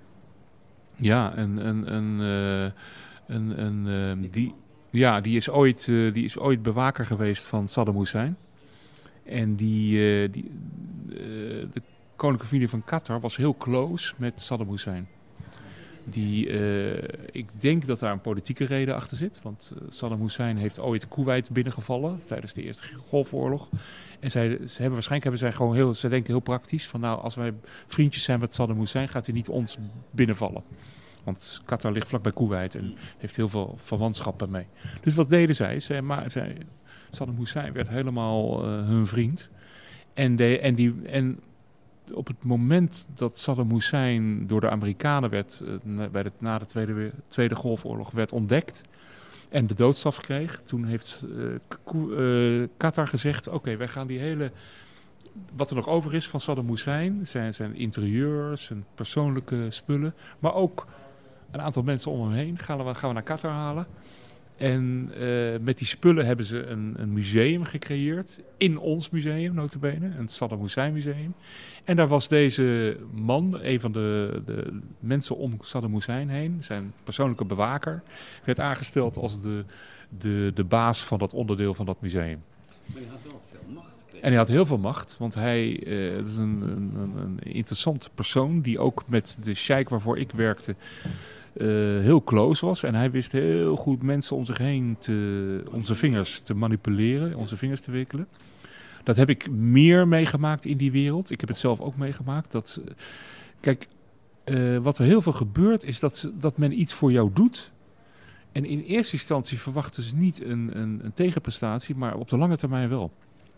Ja, en, en, en, uh, en, en uh, die... Ja, die is, ooit, uh, die is ooit bewaker geweest van Saddam Hussein. En die, uh, die, uh, de koninklijke familie van Qatar was heel close met Saddam Hussein. Die, uh, ik denk dat daar een politieke reden achter zit. Want uh, Saddam Hussein heeft ooit Koeweit binnengevallen tijdens de Eerste Golfoorlog. En zij, ze hebben, waarschijnlijk hebben zij gewoon heel, ze denken heel praktisch van nou, als wij vriendjes zijn met Saddam Hussein, gaat hij niet ons binnenvallen. Want Qatar ligt vlakbij Koeweit en heeft heel veel verwantschappen mee. Dus wat deden zij? zij, maar, zij Saddam Hussein werd helemaal uh, hun vriend. En, de, en, die, en op het moment dat Saddam Hussein door de Amerikanen werd, uh, bij de, na de Tweede, Tweede Golfoorlog werd ontdekt en de doodstraf kreeg, toen heeft uh, Ko- uh, Qatar gezegd, oké, okay, wij gaan die hele... Wat er nog over is van Saddam Hussein, zijn zijn interieurs, zijn persoonlijke spullen, maar ook een aantal mensen om hem heen gaan we, gaan we naar Qatar halen. En uh, met die spullen hebben ze een, een museum gecreëerd. In ons museum, nota bene. Een Saddam Hussein museum. En daar was deze man, een van de, de mensen om Saddam Hussein heen. Zijn persoonlijke bewaker. Werd aangesteld als de, de, de baas van dat onderdeel van dat museum. Maar hij had wel veel macht. En hij had heel veel macht. Want hij uh, het is een, een, een interessante persoon. Die ook met de sheik waarvoor ik werkte... Uh, heel close was. En hij wist heel goed mensen om zich heen te, onze vingers te manipuleren, onze vingers te wikkelen. Dat heb ik meer meegemaakt in die wereld. Ik heb het zelf ook meegemaakt. Dat, kijk, uh, wat er heel veel gebeurt is dat, dat men iets voor jou doet. En in eerste instantie verwachten ze niet een, een, een tegenprestatie, maar op de lange termijn wel.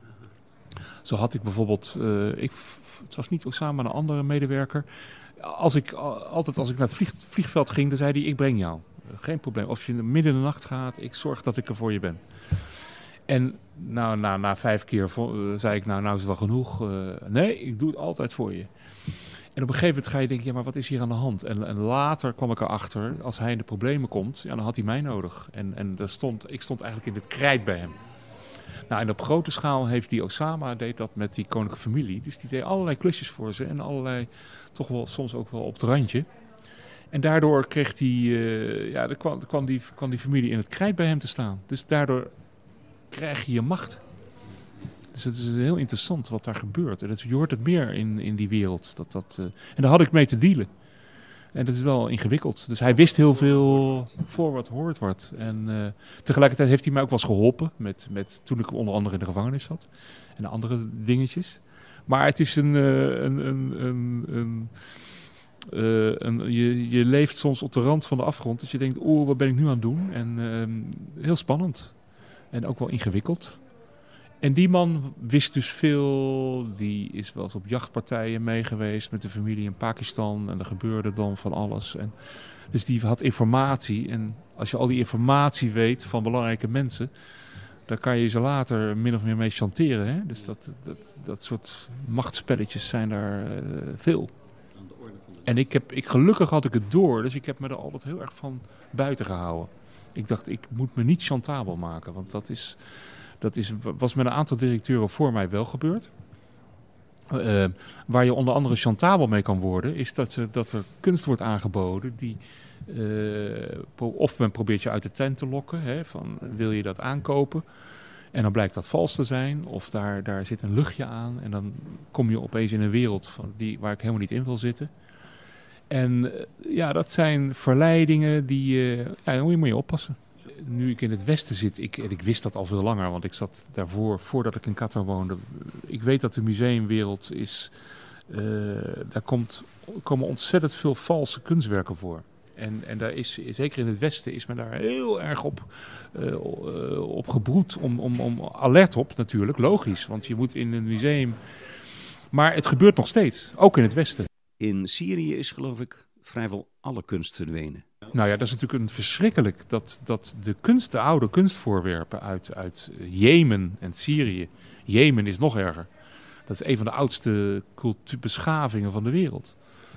Zo had ik bijvoorbeeld, uh, ik, het was niet Osama, maar een andere medewerker. Als ik, altijd als ik naar het vlieg, vliegveld ging, dan zei hij, ik breng jou. Geen probleem. Of je midden in de nacht gaat, ik zorg dat ik er voor je ben. En nou, na, na vijf keer uh, zei ik, nou, nou is het wel genoeg. Uh, nee, ik doe het altijd voor je. En op een gegeven moment ga je denken, ja, maar wat is hier aan de hand? En, en later kwam ik erachter, als hij in de problemen komt, ja, dan had hij mij nodig. En, en daar stond, ik stond eigenlijk in het krijt bij hem. Nou, en op grote schaal heeft die Osama, deed dat met die koninklijke familie. Dus die deed allerlei klusjes voor ze en allerlei, toch wel soms ook wel op het randje. En daardoor kreeg hij, uh, ja, dan kwam, kwam, die, kwam die familie in het krijt bij hem te staan. Dus daardoor krijg je je macht. Dus het is heel interessant wat daar gebeurt. En dat, je hoort het meer in, in die wereld. Dat, dat, uh, en daar had ik mee te dealen. En dat is wel ingewikkeld. Dus hij wist heel veel voor wat hoort wordt. En uh, tegelijkertijd heeft hij mij ook wel eens geholpen. Met, met, toen ik onder andere in de gevangenis zat. En andere dingetjes. Maar het is een... Uh, een, een, een, een Uh, een, je, je leeft soms op de rand van de afgrond. Dus je denkt, oeh, wat ben ik nu aan het doen? En uh, heel spannend. En ook wel ingewikkeld. En die man wist dus veel. Die is wel eens op jachtpartijen mee geweest met de familie in Pakistan. En er gebeurde dan van alles. En dus die had informatie. En als je al die informatie weet van belangrijke mensen, dan kan je ze later min of meer mee chanteren. Hè? Dus dat, dat, dat soort machtsspelletjes zijn daar uh, veel. En ik heb, ik, gelukkig had ik het door, dus ik heb me er altijd heel erg van buiten gehouden. Ik dacht, ik moet me niet chantabel maken, want dat, is, dat is, was met een aantal directeuren voor mij wel gebeurd. Uh, waar je onder andere chantabel mee kan worden, is dat, ze, dat er kunst wordt aangeboden die... Uh, of men probeert je uit de tent te lokken, hè, van wil je dat aankopen? En dan blijkt dat vals te zijn, of daar, daar zit een luchtje aan en dan kom je opeens in een wereld van die, waar ik helemaal niet in wil zitten. En ja, dat zijn verleidingen die uh, ja, daar moet je, moet je oppassen. Nu ik in het Westen zit, ik, en ik wist dat al veel langer, want ik zat daarvoor, voordat ik in Qatar woonde. Ik weet dat de museumwereld is, uh, daar komt, komen ontzettend veel valse kunstwerken voor. En, en daar is, zeker in het Westen is men daar heel erg op, uh, op gebroed, om, om, om alert op natuurlijk, logisch. Want je moet in een museum, maar het gebeurt nog steeds, ook in het Westen. In Syrië is, geloof ik, vrijwel alle kunst verdwenen. Nou ja, dat is natuurlijk een verschrikkelijk dat, dat de kunst, de oude kunstvoorwerpen uit, uit Jemen en Syrië. Jemen is nog erger. Dat is een van de oudste cultuurbeschavingen van de wereld.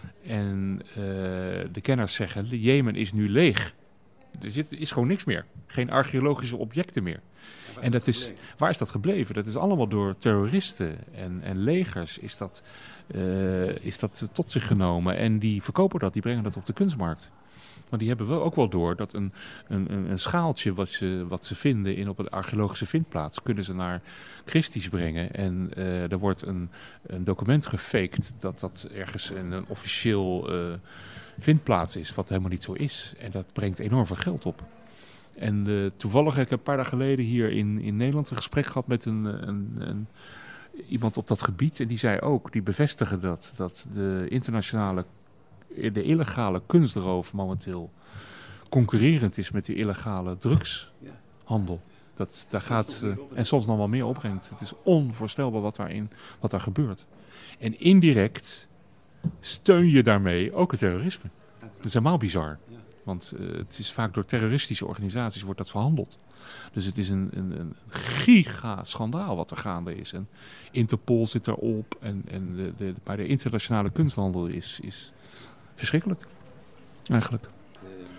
En uh, de kenners zeggen, Jemen is nu leeg. Er zit, is gewoon niks meer. Geen archeologische objecten meer. Waar en dat dat is, waar is dat gebleven? Dat is allemaal door terroristen en, en legers is dat, uh, is dat tot zich genomen. En die verkopen dat, die brengen dat op de kunstmarkt. Maar die hebben wel ook wel door dat een, een, een schaaltje wat ze, wat ze vinden in op een archeologische vindplaats, kunnen ze naar Christie's brengen. En uh, er wordt een, een document gefaked dat dat ergens een, een officieel uh, vindplaats is, wat helemaal niet zo is. En dat brengt enorm veel geld op. En uh, toevallig heb ik een paar dagen geleden hier in, in Nederland een gesprek gehad met een, een, een, iemand op dat gebied. En die zei ook, die bevestigen dat, dat de internationale, de illegale kunstroof momenteel concurrerend is met de illegale drugshandel. Dat, daar gaat, uh, en soms nog wel meer opbrengt. Het is onvoorstelbaar wat, daarin, wat daar gebeurt. En indirect steun je daarmee ook het terrorisme. Dat is helemaal bizar. Want uh, het is vaak door terroristische organisaties wordt dat verhandeld. Dus het is een, een, een giga-schandaal wat er gaande is. En Interpol zit erop. En, en de, de, maar de internationale kunsthandel is, is verschrikkelijk. Eigenlijk.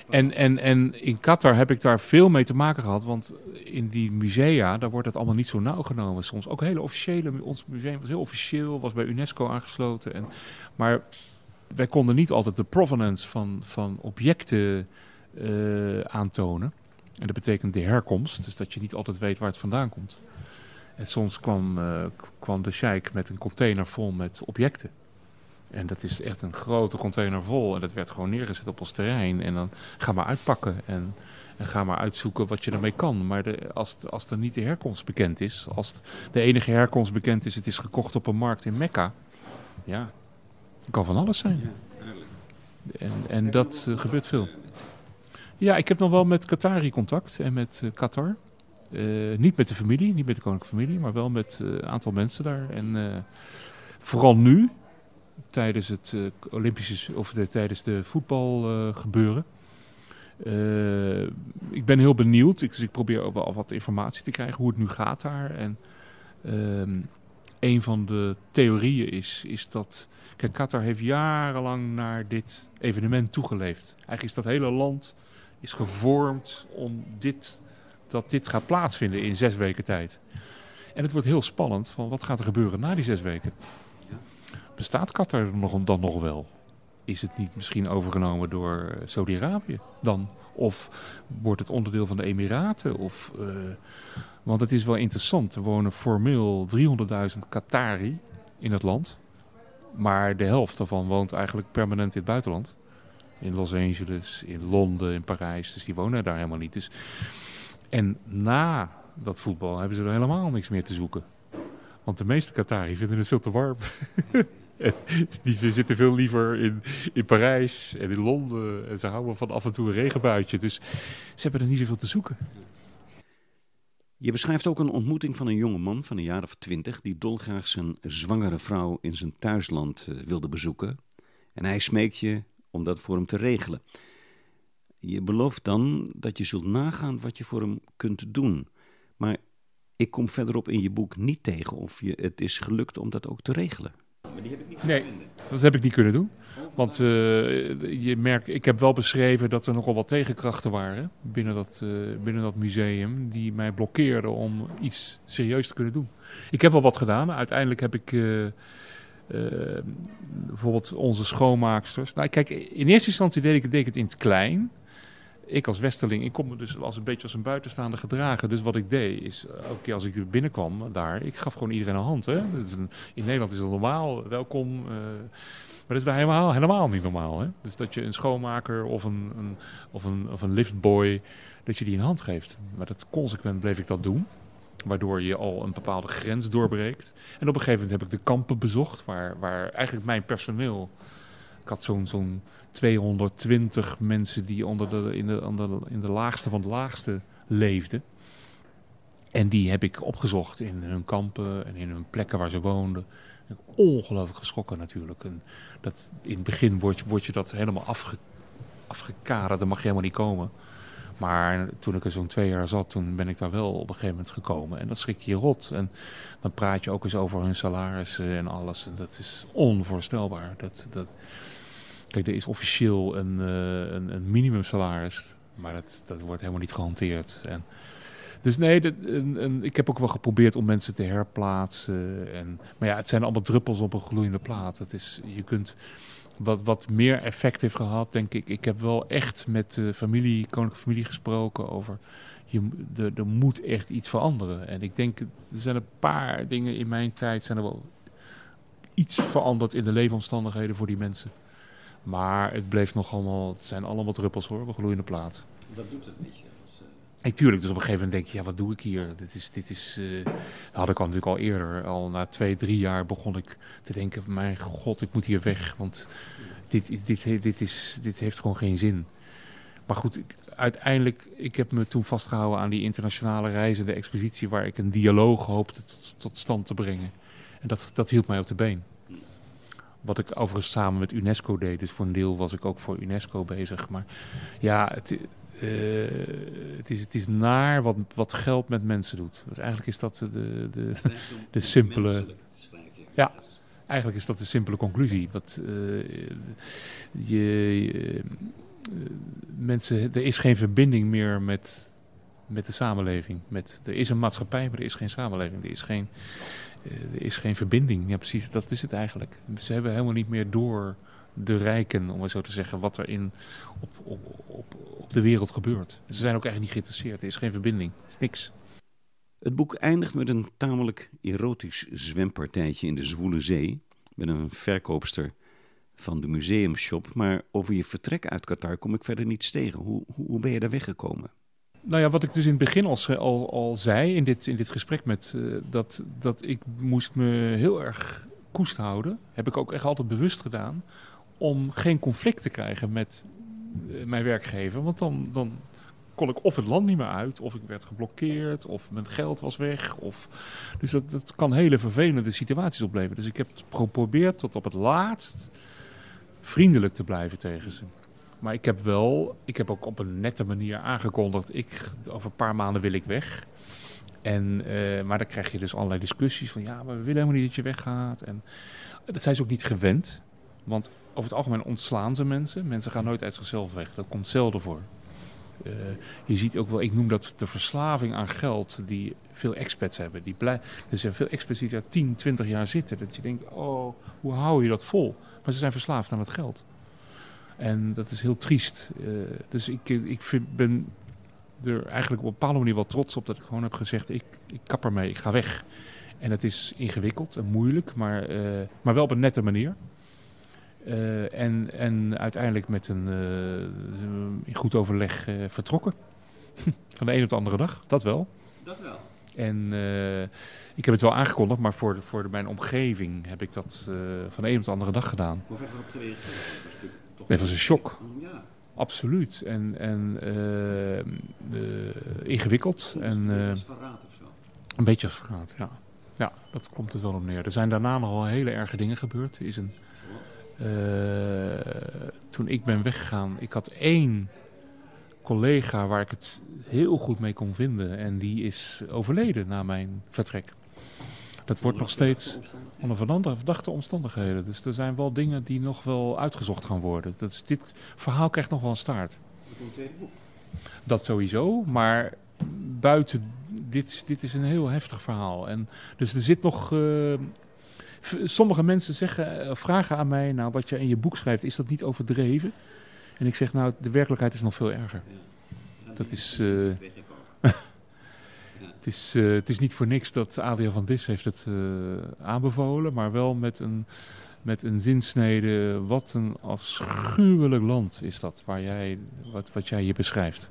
En, en, en in Qatar heb ik daar veel mee te maken gehad, want in die musea, daar wordt het allemaal niet zo nauw genomen. Soms ook hele officiële, ons museum was heel officieel, was bij UNESCO aangesloten. En, maar wij konden niet altijd de provenance van, van objecten uh, aantonen. En dat betekent de herkomst, dus dat je niet altijd weet waar het vandaan komt. En soms kwam, uh, kwam de sheik met een container vol met objecten. En dat is echt een grote container vol. En dat werd gewoon neergezet op ons terrein. En dan ga maar uitpakken. En, en ga maar uitzoeken wat je ermee kan. Maar de, als, als er niet de herkomst bekend is. Als de enige herkomst bekend is. Het is gekocht op een markt in Mekka. Ja, het kan van alles zijn. En, en dat uh, gebeurt veel. Ja, ik heb nog wel met Qatari contact. En met uh, Qatar. Uh, niet met de familie. Niet met de koninklijke familie. Maar wel met uh, een aantal mensen daar. En uh, vooral nu. Tijdens het uh, Olympische of de, tijdens de voetbal uh, gebeuren. Uh, ik ben heel benieuwd, ik, dus ik probeer wel wat informatie te krijgen hoe het nu gaat daar. En uh, een van de theorieën is, is dat, kijk, Qatar heeft jarenlang naar dit evenement toegeleefd. Eigenlijk is dat hele land is gevormd om dit, dat dit gaat plaatsvinden in zes weken tijd. En het wordt heel spannend van wat gaat er gebeuren na die zes weken. Bestaat Qatar nog, dan nog wel? Is het niet misschien overgenomen door Saudi-Arabië dan? Of wordt het onderdeel van de Emiraten? Of, uh, want het is wel interessant. Er wonen formeel driehonderdduizend Qatari in het land. Maar de helft daarvan woont eigenlijk permanent in het buitenland. In Los Angeles, in Londen, in Parijs. Dus die wonen daar helemaal niet. Dus, en na dat voetbal hebben ze er helemaal niks meer te zoeken. Want de meeste Qatari vinden het veel te warm. Die zitten veel liever in, in Parijs en in Londen. En ze houden van af en toe een regenbuitje. Dus ze hebben er niet zoveel te zoeken. Je beschrijft ook een ontmoeting van een jonge man van een jaar of twintig... die dolgraag zijn zwangere vrouw in zijn thuisland uh, wilde bezoeken. En hij smeekt je om dat voor hem te regelen. Je belooft dan dat je zult nagaan wat je voor hem kunt doen. Maar ik kom verderop in je boek niet tegen of je het is gelukt om dat ook te regelen. Maar die heb ik niet nee, dat heb ik niet kunnen doen. Want uh, je merkt, ik heb wel beschreven dat er nogal wat tegenkrachten waren binnen dat, uh, binnen dat museum die mij blokkeerden om iets serieus te kunnen doen. Ik heb wel wat gedaan. Uiteindelijk heb ik uh, uh, bijvoorbeeld onze schoonmaaksters. Nou, kijk, in eerste instantie deed ik, deed ik het in het klein. Ik als westerling, ik kom me dus als een beetje als een buitenstaander gedragen. Dus wat ik deed is, elke keer als ik binnenkwam daar, ik gaf gewoon iedereen een hand. Hè? Dat is een, in Nederland is dat normaal, welkom. Uh, maar dat is daar helemaal, helemaal niet normaal. Hè? Dus dat je een schoonmaker of een, een, of, een, of een liftboy, dat je die een hand geeft. Maar dat consequent bleef ik dat doen. Waardoor je al een bepaalde grens doorbreekt. En op een gegeven moment heb ik de kampen bezocht, waar, waar eigenlijk mijn personeel... Ik had zo'n zo'n tweehonderdtwintig mensen die onder de, in, de, onder de, in de laagste van de laagste leefden. En die heb ik opgezocht in hun kampen en in hun plekken waar ze woonden. Ongelooflijk geschrokken natuurlijk. En dat, in het begin word je, word je dat helemaal afge, afgekaderd, daar mag je helemaal niet komen. Maar toen ik er zo'n twee jaar zat, toen ben ik daar wel op een gegeven moment gekomen. En dat schrik je rot. En dan praat je ook eens over hun salarissen en alles. En dat is onvoorstelbaar. Dat, dat... Kijk, er is officieel een, uh, een, een minimumsalaris. Maar dat, dat wordt helemaal niet gehanteerd. En dus nee, dat, een, een, ik heb ook wel geprobeerd om mensen te herplaatsen. En, maar ja, het zijn allemaal druppels op een gloeiende plaat. Het is, je kunt... Wat, wat meer effect heeft gehad, denk ik. Ik heb wel echt met de familie, koninklijke familie gesproken over... Je, de, er moet echt iets veranderen. En ik denk, er zijn een paar dingen in mijn tijd... zijn er wel iets veranderd in de leefomstandigheden voor die mensen. Maar het bleef nog allemaal... Het zijn allemaal druppels hoor, op een gloeiende plaat. Dat doet het niet. Als, uh... hey, tuurlijk, dus op een gegeven moment denk je... Ja, wat doe ik hier? Dit is... Dit is uh... Dat had ik al natuurlijk al eerder. Al na twee, drie jaar begon ik te denken... Mijn god, ik moet hier weg. Want dit, dit, dit, is, dit heeft gewoon geen zin. Maar goed, ik, uiteindelijk... Ik heb me toen vastgehouden aan die internationale reizen... de expositie waar ik een dialoog hoopte tot, tot stand te brengen. En dat, dat hield mij op de been. Wat ik overigens samen met UNESCO deed. Dus voor een deel was ik ook voor UNESCO bezig. Maar ja, het, uh, het, is, het is naar wat, wat geld met mensen doet. Dus eigenlijk is dat de, de, de simpele... Ja, eigenlijk is dat de simpele conclusie. Wat, uh, je, mensen, er is geen verbinding meer met, met de samenleving. Met, er is een maatschappij, maar er is geen samenleving. Er is geen, uh, er is geen verbinding. Ja, precies, dat is het eigenlijk. Ze hebben helemaal niet meer door de rijken, om maar zo te zeggen, wat er in, op, op, op, op de wereld gebeurt. Ze zijn ook eigenlijk niet geïnteresseerd. Er is geen verbinding. Er is niks. Het boek eindigt met een tamelijk erotisch zwempartijtje in de Zwoele Zee. Met een verkoopster van de museumshop. Maar over je vertrek uit Qatar kom ik verder niets tegen. Hoe, hoe ben je daar weggekomen? Nou ja, wat ik dus in het begin al, al, al zei in dit, in dit gesprek met... Uh, dat, dat ik moest me heel erg koest houden. Heb ik ook echt altijd bewust gedaan. Om geen conflict te krijgen met uh, mijn werkgever. Want dan, dan kon ik of het land niet meer uit. Of ik werd geblokkeerd. Of mijn geld was weg. Of... Dus dat, dat kan hele vervelende situaties opleveren. Dus ik heb geprobeerd tot op het laatst vriendelijk te blijven tegen ze. Maar ik heb wel, ik heb ook op een nette manier aangekondigd, ik, over een paar maanden wil ik weg. En, uh, maar dan krijg je dus allerlei discussies van, ja, maar we willen helemaal niet dat je weggaat. En dat zijn ze ook niet gewend, want over het algemeen ontslaan ze mensen. Mensen gaan nooit uit zichzelf weg, dat komt zelden voor. Uh, je ziet ook wel, ik noem dat de verslaving aan geld die veel expats hebben. Die blij, er zijn veel expats die daar tien, twintig jaar zitten. Dat je denkt, oh, hoe hou je dat vol? Maar ze zijn verslaafd aan het geld. En dat is heel triest. Uh, dus ik, ik vind, ben er eigenlijk op een bepaalde manier wel trots op dat ik gewoon heb gezegd, ik, ik kap ermee, ik ga weg. En het is ingewikkeld en moeilijk, maar, uh, maar wel op een nette manier. Uh, en, en uiteindelijk met een uh, in goed overleg uh, vertrokken. Van de een op de andere dag, dat wel. Dat wel. En uh, ik heb het wel aangekondigd, maar voor, de, voor de, mijn omgeving heb ik dat uh, van de een op de andere dag gedaan. Hoe werd erop gereageerd? Nee, het was een shock. Ja. Absoluut. En, en uh, uh, ingewikkeld. En, uh, als verraad of zo? Een beetje als verraad, ja. Ja, dat komt het wel op neer. Er zijn daarna nogal hele erge dingen gebeurd. Er is een, uh, toen ik ben weggegaan, ik had één collega waar ik het heel goed mee kon vinden. En die is overleden na mijn vertrek. Dat wordt nog steeds onder verdachte omstandigheden. Dus er zijn wel dingen die nog wel uitgezocht gaan worden. Dat is, dit verhaal krijgt nog wel een staart. Dat sowieso, maar buiten dit, dit is een heel heftig verhaal. En dus er zit nog... Uh, sommige mensen zeggen, uh, vragen aan mij, nou wat je in je boek schrijft, is dat niet overdreven? En ik zeg, nou de werkelijkheid is nog veel erger. Dat is... Uh, Het is, uh, het is niet voor niks dat Adriaan van Dis heeft het uh, aanbevolen, maar wel met een, met een zinsnede. Wat een afschuwelijk land is dat, waar jij, wat, wat jij hier beschrijft.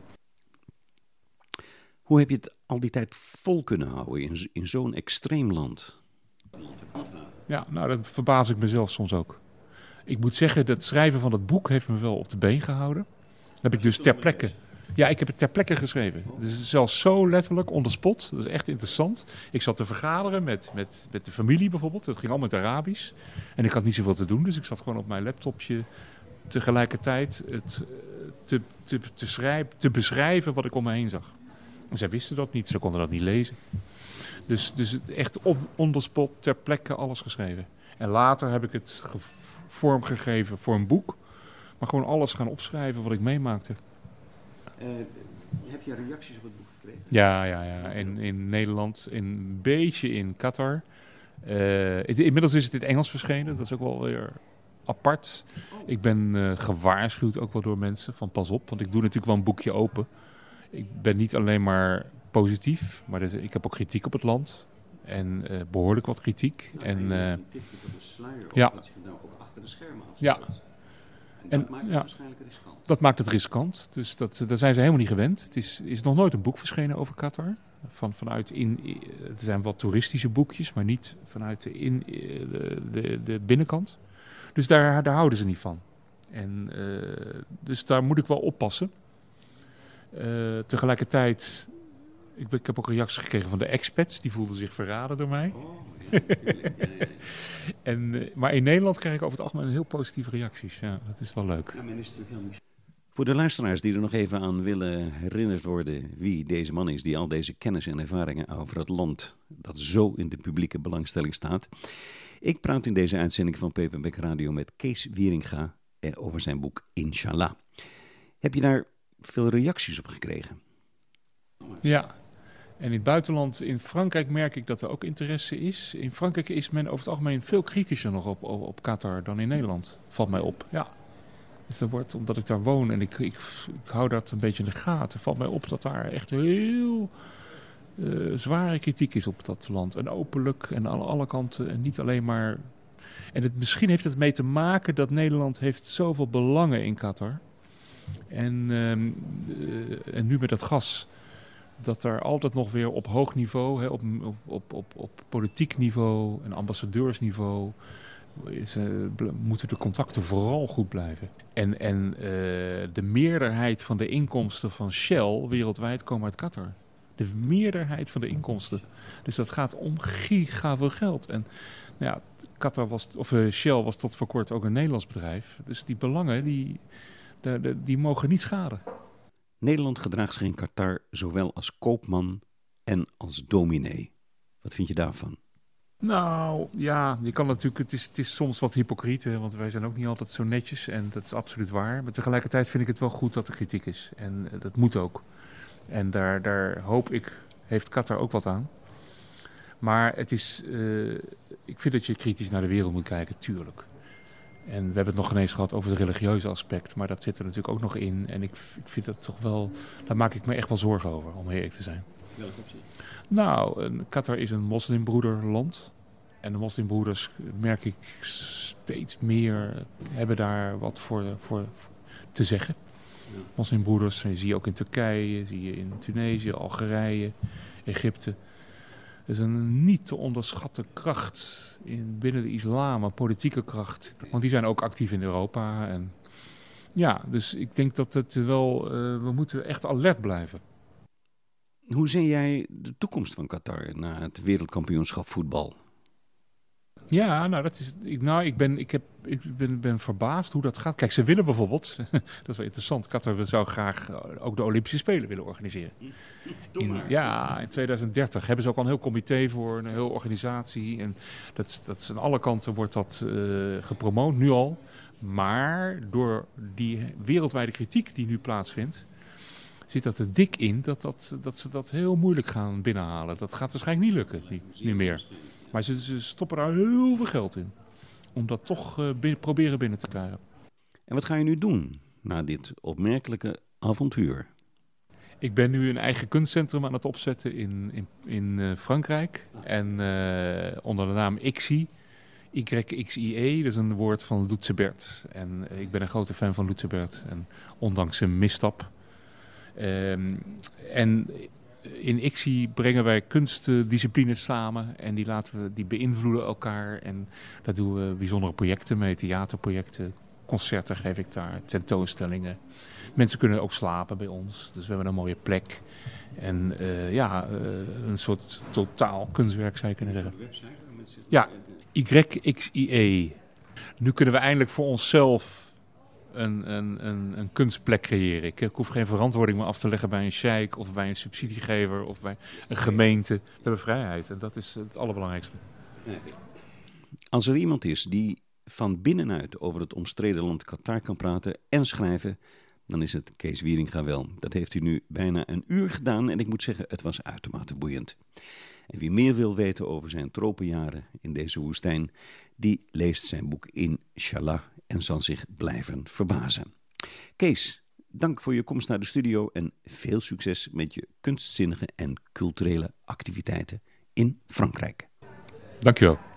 Hoe heb je het al die tijd vol kunnen houden in, in zo'n extreem land? Ja, nou dat verbaas ik mezelf soms ook. Ik moet zeggen, dat schrijven van het boek heeft me wel op de been gehouden. Dat heb ik dus ter plekke... Ja, ik heb het ter plekke geschreven. Dus zelfs zo letterlijk, on the spot. Dat is echt interessant. Ik zat te vergaderen met, met, met de familie bijvoorbeeld. Dat ging allemaal in het Arabisch. En ik had niet zoveel te doen, dus ik zat gewoon op mijn laptopje tegelijkertijd het, te, te, te, schrijven, te beschrijven wat ik om me heen zag. En zij wisten dat niet, ze konden dat niet lezen. Dus, dus echt op, on the spot, ter plekke alles geschreven. En later heb ik het ge- vormgegeven voor een boek. Maar gewoon alles gaan opschrijven wat ik meemaakte. Uh, heb je reacties op het boek gekregen? Ja, ja, ja. In, in Nederland, in, een beetje in Qatar. Uh, het, inmiddels is het in het Engels verschenen. Dat is ook wel weer apart. Ik ben uh, gewaarschuwd ook wel door mensen van pas op. Want ik doe natuurlijk wel een boekje open. Ik ben niet alleen maar positief. Maar dus, ik heb ook kritiek op het land. En uh, behoorlijk wat kritiek. Nou, en, uh, een tipje van de sluier. Ja. Dat je nou ook achter de schermen afspeelt. Ja. En dat en, maakt het ja, waarschijnlijk riskant. Dat maakt het riskant. Dus dat, daar zijn ze helemaal niet gewend. Het is, is nog nooit een boek verschenen over Qatar. Van, vanuit in, er zijn wat toeristische boekjes, maar niet vanuit de, in, de, de, de binnenkant. Dus daar, daar houden ze niet van. En, uh, dus daar moet ik wel oppassen. Uh, tegelijkertijd, ik, ik heb ook reacties gekregen van de expats. Die voelden zich verraden door mij. Oh, ja, natuurlijk. Ja, ja. En, uh, maar in Nederland krijg ik over het algemeen heel positieve reacties. Ja, dat is wel leuk. Ja, men is natuurlijk heel... Voor de luisteraars die er nog even aan willen herinnerd worden wie deze man is, die al deze kennis en ervaringen over het land, dat zo in de publieke belangstelling staat. Ik praat in deze uitzending van Peper Beck Radio met Kees Wieringa over zijn boek Inshallah. Heb je daar veel reacties op gekregen? Ja, en in het buitenland, in Frankrijk merk ik dat er ook interesse is. In Frankrijk is men over het algemeen veel kritischer nog op, op, op Qatar dan in Nederland. Valt mij op, ja. Dus dat wordt, omdat ik daar woon en ik, ik, ik hou dat een beetje in de gaten, valt mij op dat daar echt heel uh, zware kritiek is op dat land. En openlijk en aan alle kanten en niet alleen maar... En het, misschien heeft het mee te maken dat Nederland heeft zoveel belangen in Qatar. En, uh, uh, en nu met dat gas, dat er altijd nog weer op hoog niveau, hè, op, op, op, op, op politiek niveau en ambassadeursniveau... Is, uh, moeten de contacten vooral goed blijven. En, en uh, de meerderheid van de inkomsten van Shell wereldwijd komen uit Qatar. De meerderheid van de inkomsten. Dus dat gaat om giga veel geld. En nou ja, Qatar was, of uh, Shell was tot voor kort ook een Nederlands bedrijf. Dus die belangen, die, die, die, die mogen niet schaden. Nederland gedraagt zich in Qatar zowel als koopman en als dominee. Wat vind je daarvan? Nou, ja, je kan natuurlijk, het is, het is soms wat hypocriet, hè, want wij zijn ook niet altijd zo netjes en dat is absoluut waar. Maar tegelijkertijd vind ik het wel goed dat er kritiek is en uh, dat moet ook. En daar, daar hoop ik, heeft Qatar ook wat aan. Maar het is, uh, ik vind dat je kritisch naar de wereld moet kijken, tuurlijk. En we hebben het nog ineens gehad over het religieuze aspect, maar dat zit er natuurlijk ook nog in. En ik, ik vind dat toch wel, daar maak ik me echt wel zorgen over, om eerlijk te zijn. Welk opzicht? Nou, Qatar is een moslimbroederland. En de moslimbroeders, merk ik steeds meer, hebben daar wat voor, voor te zeggen. Ja. Moslimbroeders zie je ook in Turkije, zie je in Tunesië, Algerije, Egypte. Er is een niet te onderschatten kracht in, binnen de islam, een politieke kracht. Want die zijn ook actief in Europa. En ja, dus ik denk dat het wel, uh, we moeten echt alert blijven. Hoe zie jij de toekomst van Qatar na het wereldkampioenschap voetbal? Ja, nou, dat is, ik, nou ik, ben, ik, heb, ik ben, ben verbaasd hoe dat gaat. Kijk, ze willen bijvoorbeeld, dat is wel interessant, Qatar zou graag ook de Olympische Spelen willen organiseren. In, ja, in tweeduizend dertig hebben ze ook al een heel comité voor, een heel organisatie. En dat, dat is aan alle kanten wordt dat uh, gepromoot, nu al. Maar door die wereldwijde kritiek die nu plaatsvindt, zit dat er dik in dat, dat, dat ze dat heel moeilijk gaan binnenhalen. Dat gaat waarschijnlijk niet lukken, nu, nu meer. Maar ze, ze stoppen daar heel veel geld in. Om dat toch uh, binnen, proberen binnen te krijgen. En wat ga je nu doen na dit opmerkelijke avontuur? Ik ben nu een eigen kunstcentrum aan het opzetten in, in, in uh, Frankrijk. En uh, onder de naam I X I. Y X I E, dat is een woord van Loetsebert. En uh, ik ben een grote fan van Loetsebert. En ondanks een misstap. Um, en in I X I brengen wij kunstdisciplines samen en die, laten we, die beïnvloeden elkaar. En daar doen we bijzondere projecten mee, theaterprojecten, concerten geef ik daar, tentoonstellingen. Mensen kunnen ook slapen bij ons, dus we hebben een mooie plek. En uh, ja, uh, een soort totaal kunstwerk zou je kunnen zeggen. Ja, Y X I E. Nu kunnen we eindelijk voor onszelf Een, een, een, een kunstplek creëren. Ik, ik hoef geen verantwoording meer af te leggen bij een sheik of bij een subsidiegever of bij een gemeente. We hebben vrijheid en dat is het allerbelangrijkste. Als er iemand is die van binnenuit over het omstreden land Qatar kan praten en schrijven, dan is het Kees Wieringa wel. Dat heeft hij nu bijna een uur gedaan en ik moet zeggen, het was uitermate boeiend. En wie meer wil weten over zijn tropenjaren in deze woestijn, die leest zijn boek Inshallah en zal zich blijven verbazen. Kees, dank voor je komst naar de studio en veel succes met je kunstzinnige en culturele activiteiten in Frankrijk. Dankjewel.